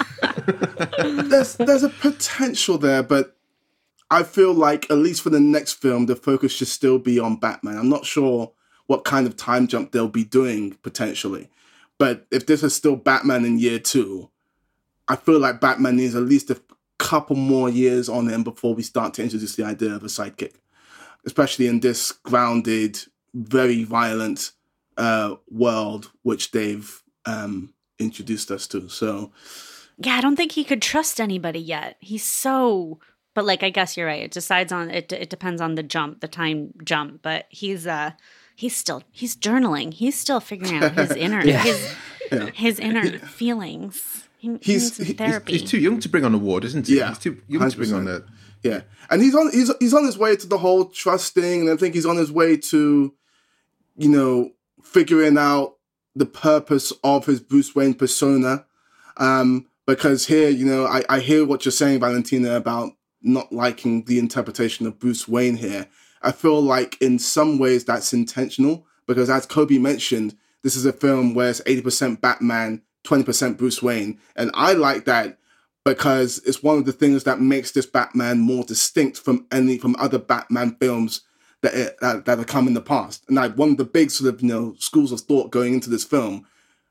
there's there's a potential there, but I feel like, at least for the next film, the focus should still be on Batman. I'm not sure what kind of time jump they'll be doing, potentially. But if this is still Batman in year two, I feel like Batman needs at least a couple more years on him before we start to introduce the idea of a sidekick. Especially in this grounded, very violent uh, world, which they've um, introduced us to. So, yeah, I don't think he could trust anybody yet. He's so... But like, I guess you're right. It decides on it. It depends on the jump, the time jump. But he's uh, he's still he's journaling. He's still figuring out his inner yeah. his yeah. his inner feelings. He, he's he he, therapy. He's, he's too young to bring on a ward, isn't he? Yeah, he's too young to bring on a. Yeah, and he's on he's he's on his way to the whole trust thing, and I think he's on his way to, you know, figuring out the purpose of his Bruce Wayne persona. Um, because here, you know, I, I hear what you're saying, Valentina, about not liking the interpretation of Bruce Wayne here. I feel like in some ways that's intentional because, as Kobe mentioned, this is a film where it's eighty percent Batman, twenty percent Bruce Wayne. And I like that because it's one of the things that makes this Batman more distinct from any from other Batman films that it, that, that have come in the past. And like one of the big sort of, you know, schools of thought going into this film,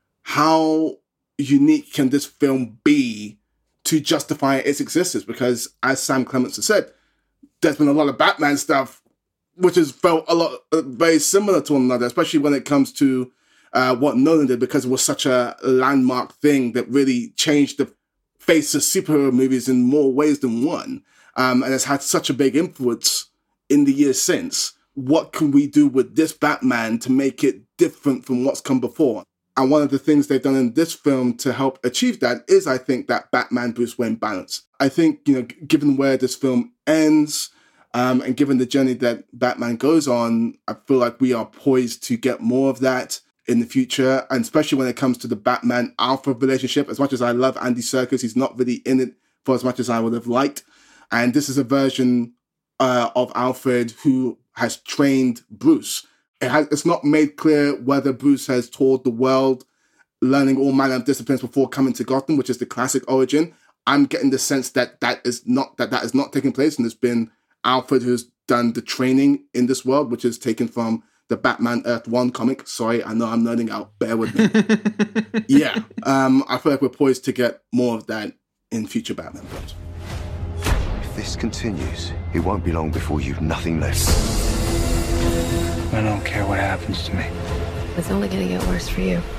how unique can this film be to justify its existence? Because, as Sam Clements has said, there's been a lot of Batman stuff which has felt a lot uh, very similar to one another, especially when it comes to uh, what Nolan did, because it was such a landmark thing that really changed the face of superhero movies in more ways than one, um, and it's had such a big influence in the years since. What can we do with this Batman to make it different from what's come before? And one of the things they've done in this film to help achieve that is, I think, that Batman-Bruce Wayne balance. I think, you know, given where this film ends, um, and given the journey that Batman goes on, I feel like we are poised to get more of that in the future, and especially when it comes to the Batman-Alfred relationship. As much as I love Andy Serkis, he's not really in it for as much as I would have liked. And this is a version uh, of Alfred who has trained Bruce. It has, it's not made clear whether Bruce has toured the world, learning all manner of disciplines before coming to Gotham, which is the classic origin. I'm getting the sense that that is not that that is not taking place, and it's been Alfred who's done the training in this world, which is taken from the Batman Earth One comic. Sorry, I know I'm nerding out. Bear with me. yeah, um, I feel like we're poised to get more of that in future Batman films. If this continues, it won't be long before you've nothing left. I don't care what happens to me. It's only going to get worse for you.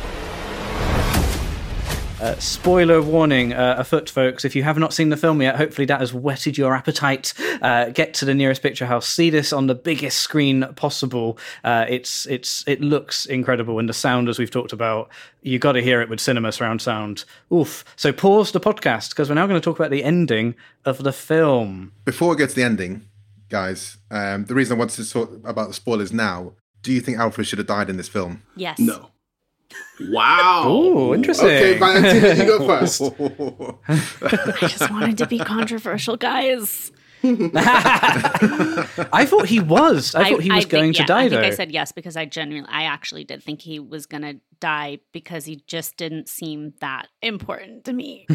Uh, spoiler warning uh, afoot, folks. If you have not seen the film yet, hopefully that has whetted your appetite. Uh, get to the nearest picture house. See this on the biggest screen possible. Uh, it's it's it looks incredible, and the sound, as we've talked about, you got to hear it with cinema surround sound. Oof. So pause the podcast because we're now going to talk about the ending of the film. Before we get to the ending, guys, um, the reason I wanted to talk about the spoilers now. Do you think Alfred should have died in this film? Yes. No. Wow. Oh, interesting. Okay, Valentina, you go first. I just wanted to be controversial, guys. I thought he was. I thought he was I going think, to yeah, die, I though. think I said yes because I genuinely, I actually did think he was going to die because he just didn't seem that important to me.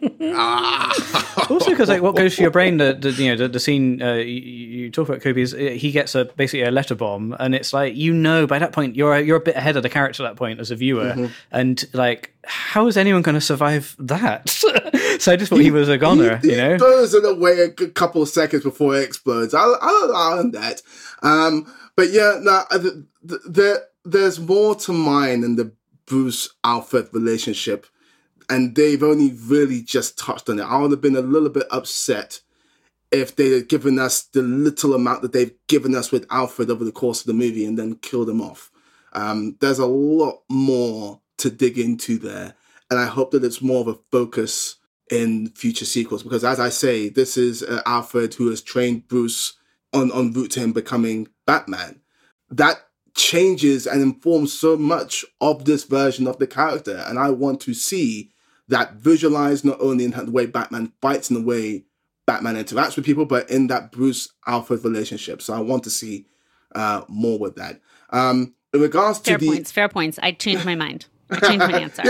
Also, because like what goes through your brain, the, the you know the, the scene uh, you, you talk about Kobe is uh, he gets a basically a letter bomb, and it's like, you know, by that point you're you're a bit ahead of the character at that point as a viewer, mm-hmm. and like, how is anyone going to survive that? So I just thought he, he was a goner, he, you know. He throws it away a good couple of seconds before it explodes. I'll I'll allow him that, um, but yeah, no, the, the, the, there's more to mine than the Bruce Alfred relationship. And they've only really just touched on it. I would have been a little bit upset if they had given us the little amount that they've given us with Alfred over the course of the movie and then killed him off. Um, there's a lot more to dig into there. And I hope that it's more of a focus in future sequels. Because as I say, this is uh, Alfred who has trained Bruce on, en route to him becoming Batman. That changes and informs so much of this version of the character. And I want to see that visualized not only in the way Batman fights and the way Batman interacts with people, but in that Bruce-Alfred relationship. So I want to see uh, more with that. Um, in regards fair to the... points, fair points. I changed my mind. I changed my answer.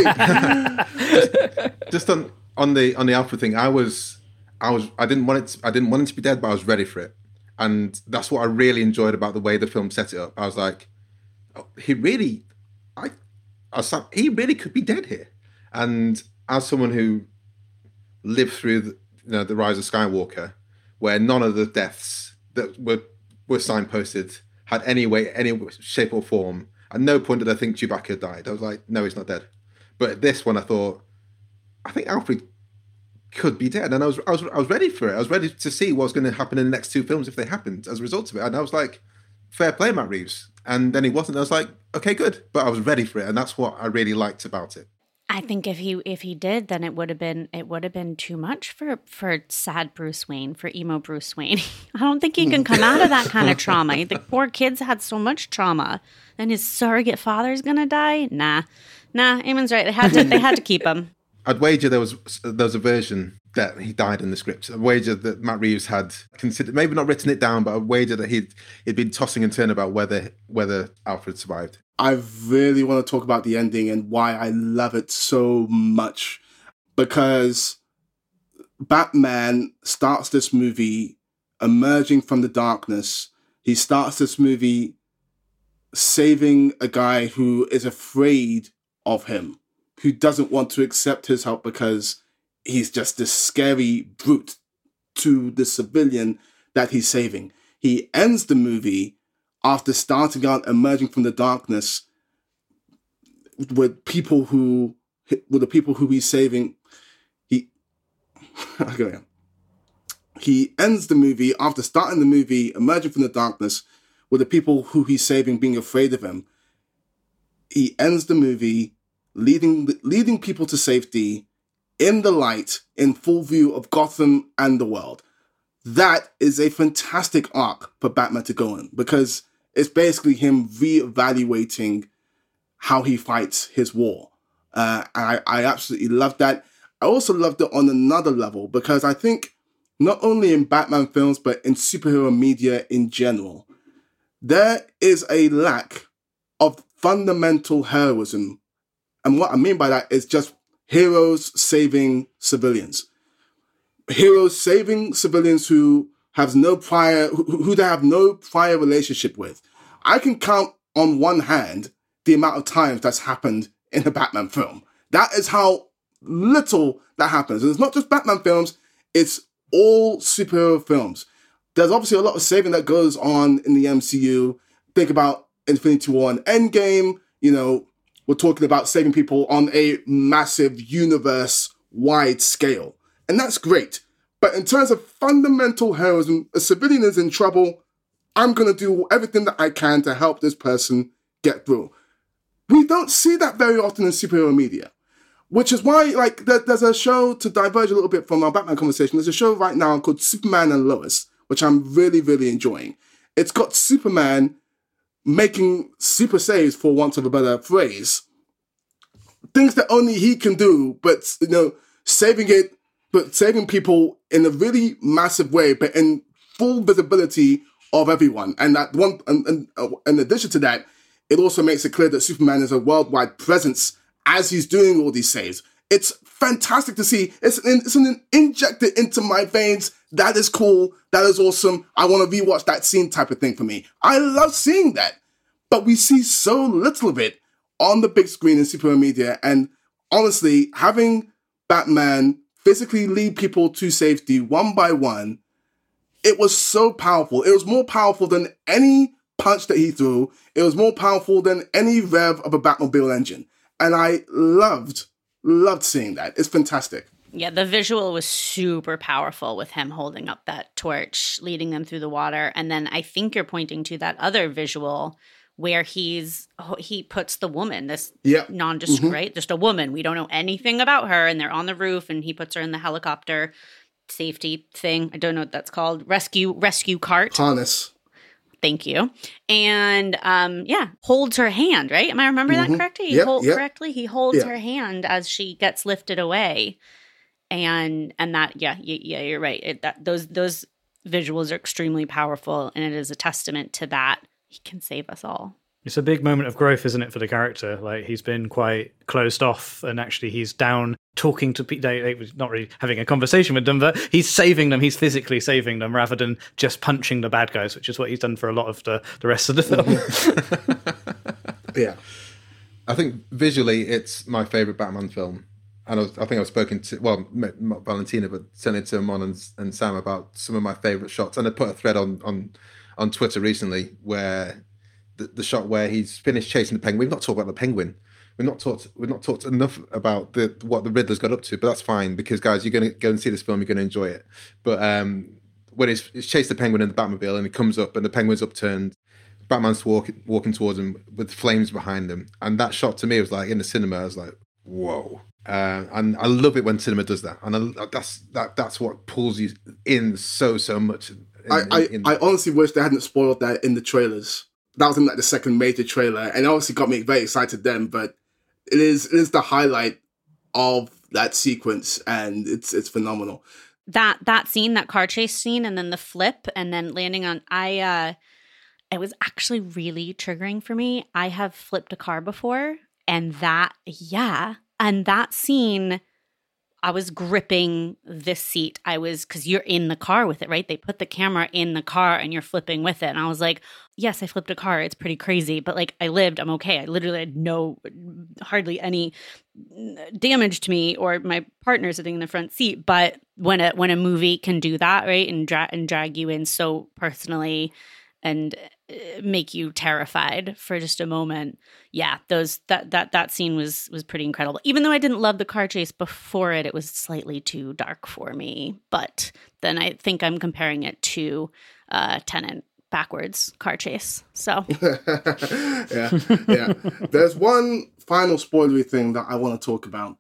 Yay! Just on, on the on the Alfred thing, I was I was I didn't want it to, I didn't want him to be dead, but I was ready for it. And that's what I really enjoyed about the way the film set it up. I was like, oh, he really I, I was like, he really could be dead here. And as someone who lived through the, you know, the Rise of Skywalker, where none of the deaths that were were signposted had any way, any shape or form, at no point did I think Chewbacca died. I was like, no, he's not dead. But this one, I thought, I think Alfred could be dead, and I was I was I was ready for it. I was ready to see what's going to happen in the next two films if they happened as a result of it. And I was like, fair play, Matt Reeves. And then he wasn't. I was like, okay, good. But I was ready for it, and that's what I really liked about it. I think if he if he did, then it would have been it would have been too much for for sad Bruce Wayne, for emo Bruce Wayne. I don't think he can come out of that kind of trauma. The poor kid's had so much trauma, and his surrogate father's gonna die. Nah, nah. Eamon's right. They had to they had to keep him. I'd wager there was there was a version that he died in the script. I'd wager that Matt Reeves had considered, maybe not written it down, but I'd wager that he'd he'd been tossing and turning about whether whether Alfred survived. I really want to talk about the ending and why I love it so much, because Batman starts this movie emerging from the darkness. He starts this movie saving a guy who is afraid of him, who doesn't want to accept his help because he's just this scary brute to the civilian that he's saving. He ends the movie after starting out emerging from the darkness with people who, with the people who he's saving. He, okay, he ends the movie after starting the movie, emerging from the darkness with the people who he's saving being afraid of him. He ends the movie leading, leading people to safety in the light, in full view of Gotham and the world. That is a fantastic arc for Batman to go in, because it's basically him reevaluating how he fights his war. Uh, I, I absolutely love that. I also loved it on another level, because I think not only in Batman films, but in superhero media in general, there is a lack of fundamental heroism. And what I mean by that is just heroes saving civilians. Heroes saving civilians who have no prior, who, who they have no prior relationship with. I can count on one hand the amount of times that's happened in a Batman film. That is how little that happens. And it's not just Batman films, it's all superhero films. There's obviously a lot of saving that goes on in the M C U. Think about Infinity War and Endgame. You know, we're talking about saving people on a massive universe-wide scale. And that's great. But in terms of fundamental heroism, a civilian is in trouble. I'm going to do everything that I can to help this person get through. We don't see that very often in superhero media, which is why, like, there, there's a show, to diverge a little bit from our Batman conversation, there's a show right now called Superman and Lois, which I'm really, really enjoying. It's got Superman making super saves, for want of a better phrase, things that only he can do, but, you know, saving it, but saving people in a really massive way, but in full visibility of everyone. And that one, and, and uh, in addition to that, it also makes it clear that Superman is a worldwide presence as he's doing all these saves. It's fantastic to see. It's an, it's an injected into my veins. That is cool. That is awesome. I want to rewatch that scene type of thing for me. I love seeing that. But we see so little of it on the big screen in Superman media. And honestly, having Batman physically lead people to safety one by one, it was so powerful. It was more powerful than any punch that he threw. It was more powerful than any rev of a Batmobile engine. And I loved Loved seeing that. It's fantastic. Yeah, the visual was super powerful with him holding up that torch, leading them through the water. And then I think you're pointing to that other visual where he's he puts the woman, this yep. nondescript, mm-hmm. right? Just a woman. We don't know anything about her. And they're on the roof and he puts her in the helicopter safety thing. I don't know what that's called. Rescue, rescue cart. Harness. Thank you. And um, yeah, holds her hand, right? Am I remember mm-hmm. that correctly? He yep, hold, yep. correctly? He holds yep. her hand as she gets lifted away. And and that, yeah, yeah, you're right. It, that, those those visuals are extremely powerful, and it is a testament to that. He can save us all. It's a big moment of growth, isn't it, for the character? Like, he's been quite closed off, and actually he's down talking to people, not really having a conversation with them, but he's saving them, he's physically saving them, rather than just punching the bad guys, which is what he's done for a lot of the, the rest of the film. Yeah. I think visually, it's my favourite Batman film. And I, was, I think I've spoken to, well, not Valentina, but certainly to Mon and, and Sam about some of my favourite shots. And I put a thread on, on, on Twitter recently where the, the shot where he's finished chasing the penguin. We've not talked about the penguin. We've not talked. We've not talked enough about the what the Riddler's got up to. But that's fine, because guys, you're going to go and see this film. You're going to enjoy it. But um, when he's, he's chased the penguin in the Batmobile and he comes up and the penguin's upturned, Batman's walking walking towards him with flames behind him, and that shot to me was like in the cinema. I was like, whoa. Uh, and I love it when cinema does that, and I, that's that that's what pulls you in so so much. In, I I, in, I honestly wish they hadn't spoiled that in the trailers. That was in like the second major trailer, and it obviously got me very excited then. But it is it is the highlight of that sequence, and it's it's phenomenal. That that scene, that car chase scene, and then the flip, and then landing on I. uh It was actually really triggering for me. I have flipped a car before, and that yeah. And that scene, I was gripping this seat. I was, because you're in the car with it, right? They put the camera in the car and you're flipping with it. And I was like, yes, I flipped a car. It's pretty crazy. But like, I lived, I'm okay. I literally had no, hardly any damage to me or my partner sitting in the front seat. But when a, when a movie can do that, right? And, dra- and drag you in so personally and make you terrified for just a moment. Yeah, those that that that scene was was pretty incredible. Even though I didn't love the car chase before it, it was slightly too dark for me. But then I think I'm comparing it to uh, Tenet backwards car chase. So yeah, yeah. There's one final spoilery thing that I want to talk about.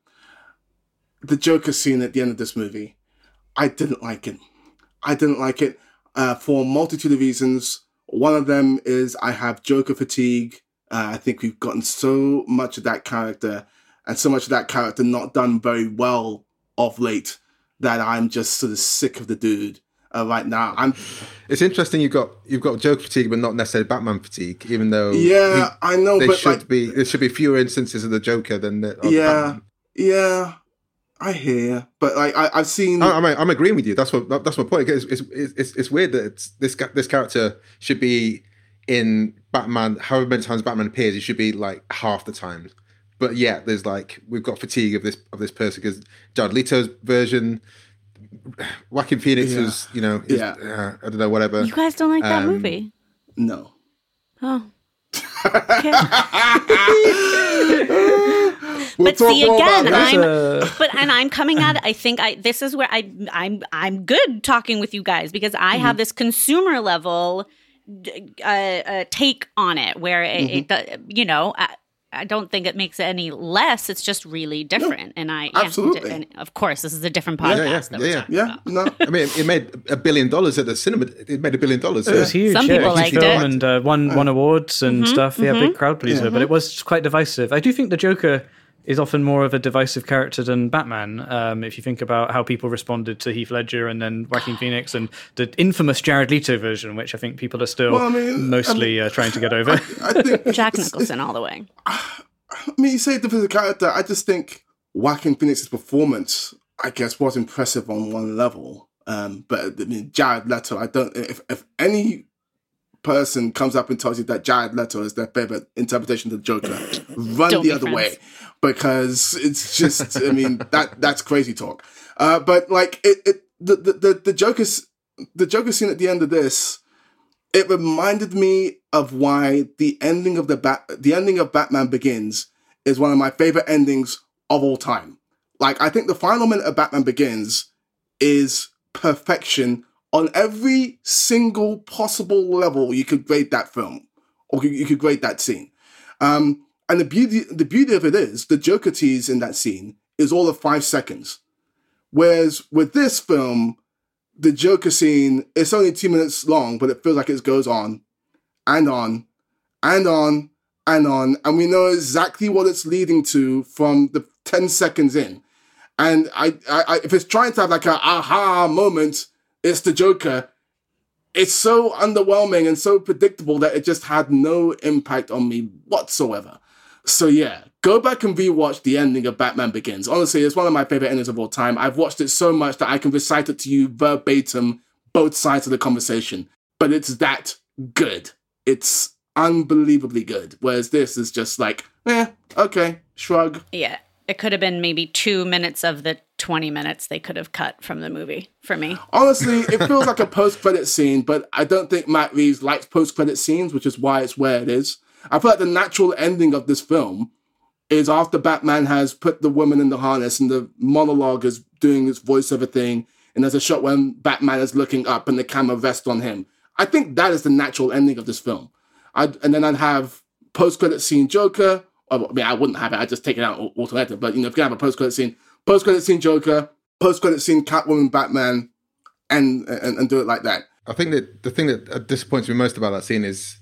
The Joker scene at the end of this movie. I didn't like it. I didn't like it uh, for a multitude of reasons. One of them is I have Joker fatigue. Uh, I think we've gotten so much of that character and so much of that character not done very well of late that I'm just sort of sick of the dude uh, right now. I'm. It's interesting you've got you've got Joker fatigue, but not necessarily Batman fatigue. Even though yeah, he, I know, they but should like, be there should be fewer instances of the Joker than the, of yeah, Batman. yeah. I hear, but like I, I've seen. I, I'm, I'm agreeing with you. That's what that's my point. It's it's it's, it's weird that it's, this this character should be in Batman. However many times Batman appears, he should be like half the time. But yeah, there's like we've got fatigue of this of this person because Jared Leto's version, Joaquin Phoenix yeah. was you know is, yeah uh, I don't know whatever. You guys don't like that um, movie? No. Oh. Okay. We'll but see again, I'm a... but and I'm coming at it. I think I this is where I I'm I'm good talking with you guys because I mm-hmm. have this consumer level uh, uh, take on it where it, mm-hmm. it you know I, I don't think it makes it any less. It's just really different. No, and I absolutely yeah, and of course this is a different podcast. Yeah, yeah, yeah. yeah. yeah. No, I mean it made a billion dollars at the cinema. It made a billion dollars. It was huge. Some yeah, people huge liked film it and uh, won won awards and mm-hmm, stuff. Yeah, mm-hmm. big crowd pleaser. Yeah. But it was quite divisive. I do think the Joker is often more of a divisive character than Batman. Um, if you think about how people responded to Heath Ledger and then Joaquin Phoenix and the infamous Jared Leto version, which I think people are still well, I mean, mostly I mean, uh, trying to get over. I, I think Jack Nicholson all the way. I mean, you say divisive character. I just think Joaquin Phoenix's performance, I guess, was impressive on one level. Um, but I mean, Jared Leto, I don't. If if any person comes up and tells you that Jared Leto is their favorite interpretation of the Joker, run Don't the other friends. way, because it's just, I mean, that that's crazy talk. Uh, but like it, it the, the the the Joker's the Joker scene at the end of this, it reminded me of why the ending of the Bat the ending of Batman Begins is one of my favorite endings of all time. Like, I think the final minute of Batman Begins is perfection on every single possible level you could grade that film, or you could grade that scene. Um, and the beauty, the beauty of it is, the Joker tease in that scene is all of five seconds. Whereas with this film, the Joker scene, it's only two minutes long, but it feels like it goes on and on and on and on. And we know exactly what it's leading to from the ten seconds in. And I, I, if it's trying to have like a aha moment, it's the Joker. It's so underwhelming and so predictable that it just had no impact on me whatsoever. So yeah, go back and rewatch the ending of Batman Begins. Honestly, it's one of my favorite endings of all time. I've watched it so much that I can recite it to you verbatim, both sides of the conversation. But it's that good. It's unbelievably good. Whereas this is just like, eh, okay, shrug. Yeah. It could have been maybe two minutes of the twenty minutes they could have cut from the movie for me. Honestly, it feels like a post-credit scene, but I don't think Matt Reeves likes post-credit scenes, which is why it's where it is. I feel like the natural ending of this film is after Batman has put the woman in the harness and the monologue is doing its voiceover thing, and there's a shot when Batman is looking up and the camera rests on him. I think that is the natural ending of this film. I'd, and then I'd have post-credit scene Joker. I mean, I wouldn't have it. I'd just take it out automatically. But, you know, if you have a post-credit scene, post-credit scene Joker, post-credit scene Catwoman, Batman, and, and and do it like that. I think that the thing that disappoints me most about that scene is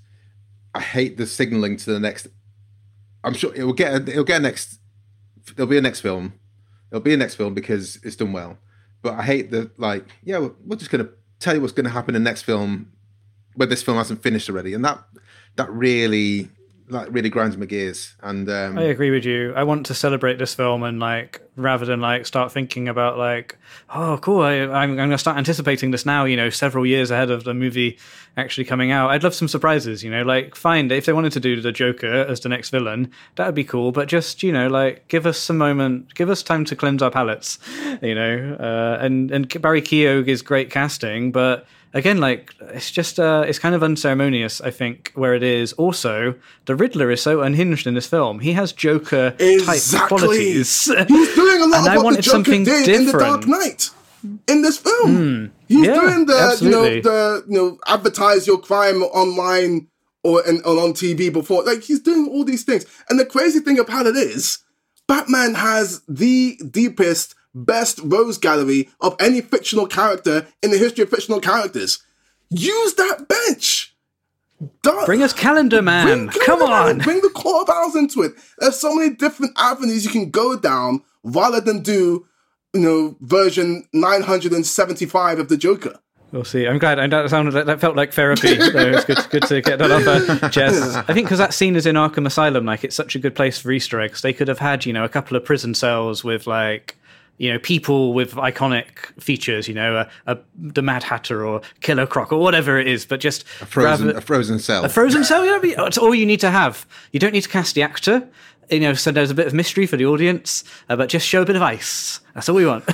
I hate the signaling to the next. I'm sure it will get. A, it'll get a next. There'll be a next film. There'll be a next film because it's done well. But I hate the like. Yeah, we're, we're just going to tell you what's going to happen in the next film, where this film hasn't finished already, and that that really. Like really grinds my gears. And um, I agree with you. I want to celebrate this film, and like rather than like start thinking about like, oh cool, I, I'm, I'm going to start anticipating this now, you know, several years ahead of the movie actually coming out. I'd love some surprises, you know, like fine, if they wanted to do the Joker as the next villain, that would be cool, but just, you know, like give us some moment, give us time to cleanse our palates, you know. Uh, and and Barry Keogh is great casting, but again, like, it's just, uh, it's kind of unceremonious, I think, where it is. Also, the Riddler is so unhinged in this film. He has Joker-type exactly. qualities. He's doing a lot and of what the Joker did different. in The Dark Knight. In this film. Mm. He's yeah, doing the, absolutely. you know, the, you know, advertise your crime online or, and, or on T V before. Like, he's doing all these things. And the crazy thing about it is, Batman has the deepest, best rose gallery of any fictional character in the history of fictional characters. Use that bench. Don't, bring us Calendar Man. Bring Come Calendar on. Man. Bring the core vowels into it. There's so many different avenues you can go down rather than do, you know, version nine hundred seventy-five of the Joker. We'll see. I'm glad. And that sounded like, that felt like therapy. So it's good, good to get that off our chest. I think because that scene is in Arkham Asylum, like it's such a good place for Easter eggs. They could have had, you know, a couple of prison cells with like, you know, people with iconic features, you know, a, a, the Mad Hatter or Killer Croc or whatever it is, but just a frozen, rather, a frozen cell. A frozen cell, yeah, it's all you need to have. You don't need to cast the actor, you know, so there's a bit of mystery for the audience, uh, but just show a bit of ice. That's all we want.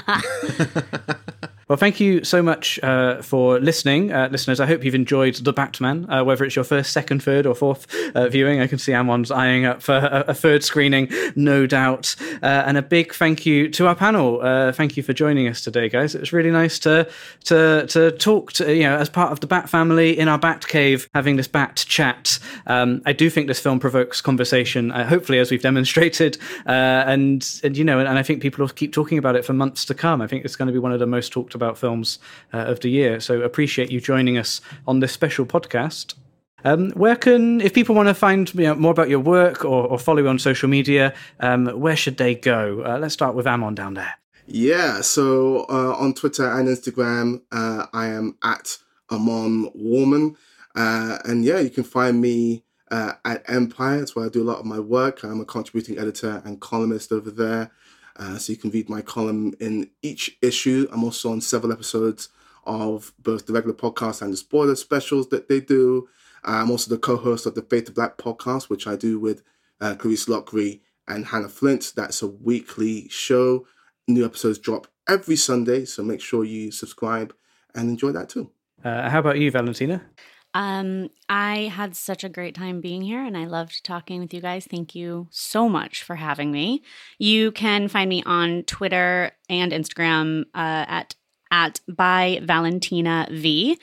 Well, thank you so much uh, for listening, uh, listeners. I hope you've enjoyed The Batman, uh, whether it's your first, second, third, or fourth uh, viewing. I can see Amon's eyeing up for a, a third screening, no doubt. Uh, and a big thank you to our panel. Uh, thank you for joining us today, guys. It was really nice to to to talk to, you know, as part of the Bat family in our Bat cave, having this Bat chat. Um, I do think this film provokes conversation, uh, hopefully, as we've demonstrated. Uh, and, and, you know, and, and I think people will keep talking about it for months to come. I think it's going to be one of the most talked about films uh, of the year. So appreciate you joining us on this special podcast. Um, where can, if people want to find you know, more about your work or, or follow you on social media, um, where should they go? Uh, let's start with Amon down there. Yeah, so uh, on Twitter and Instagram, uh, I am at Amon Warman. Uh, and yeah, you can find me uh, at Empire. It's where I do a lot of my work. I'm a contributing editor and columnist over there. Uh, so you can read my column in each issue. I'm also on several episodes of both the regular podcast and the spoiler specials that they do. I'm also the co-host of the Fade to Black podcast, which I do with uh, Clarice Lockery and Hannah Flint. That's a weekly show. New episodes drop every Sunday, so make sure you subscribe and enjoy that too. Uh, how about you, Valentina? Um, I had such a great time being here and I loved talking with you guys. Thank you so much for having me. You can find me on Twitter and Instagram uh, at at by Valentina V.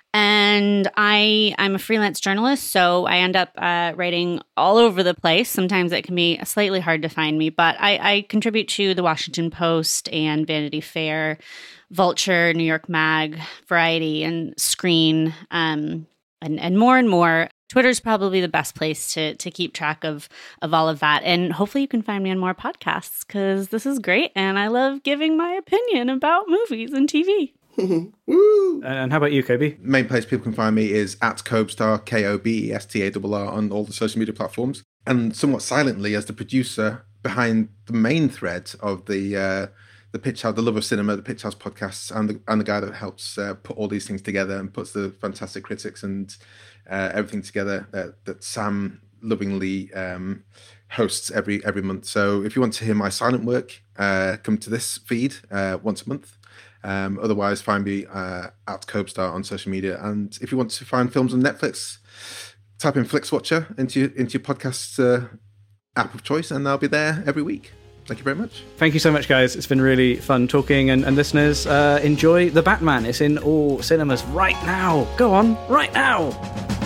And I, I'm a freelance journalist, so I end up uh, writing all over the place. Sometimes it can be slightly hard to find me, but I, I contribute to the Washington Post and Vanity Fair, Vulture, New York Mag, Variety, and Screen, um, and, and more and more. Twitter's probably the best place to to keep track of, of all of that. And hopefully you can find me on more podcasts, because this is great, and I love giving my opinion about movies and T V. Woo! And how about you, Kobe? Main place people can find me is at Kobestar, K O B E S T A R R, on all the social media platforms. And somewhat silently, as the producer behind the main thread of the uh, the Pitch House, the Love of Cinema, the Pitch House podcasts, and the, and the guy that helps uh, put all these things together and puts the fantastic critics and uh, everything together uh, that Sam lovingly um, hosts every every month. So if you want to hear my silent work, uh, come to this feed uh, once a month. Um, otherwise, find me uh, at Kobestar on social media. And if you want to find films on Netflix, type in FlixWatcher into your, into your podcast uh, app of choice, and I'll be there every week. Thank you very much. Thank you so much, guys. It's been really fun talking. And, and listeners, uh, enjoy The Batman. It's in all cinemas right now. Go on, right now.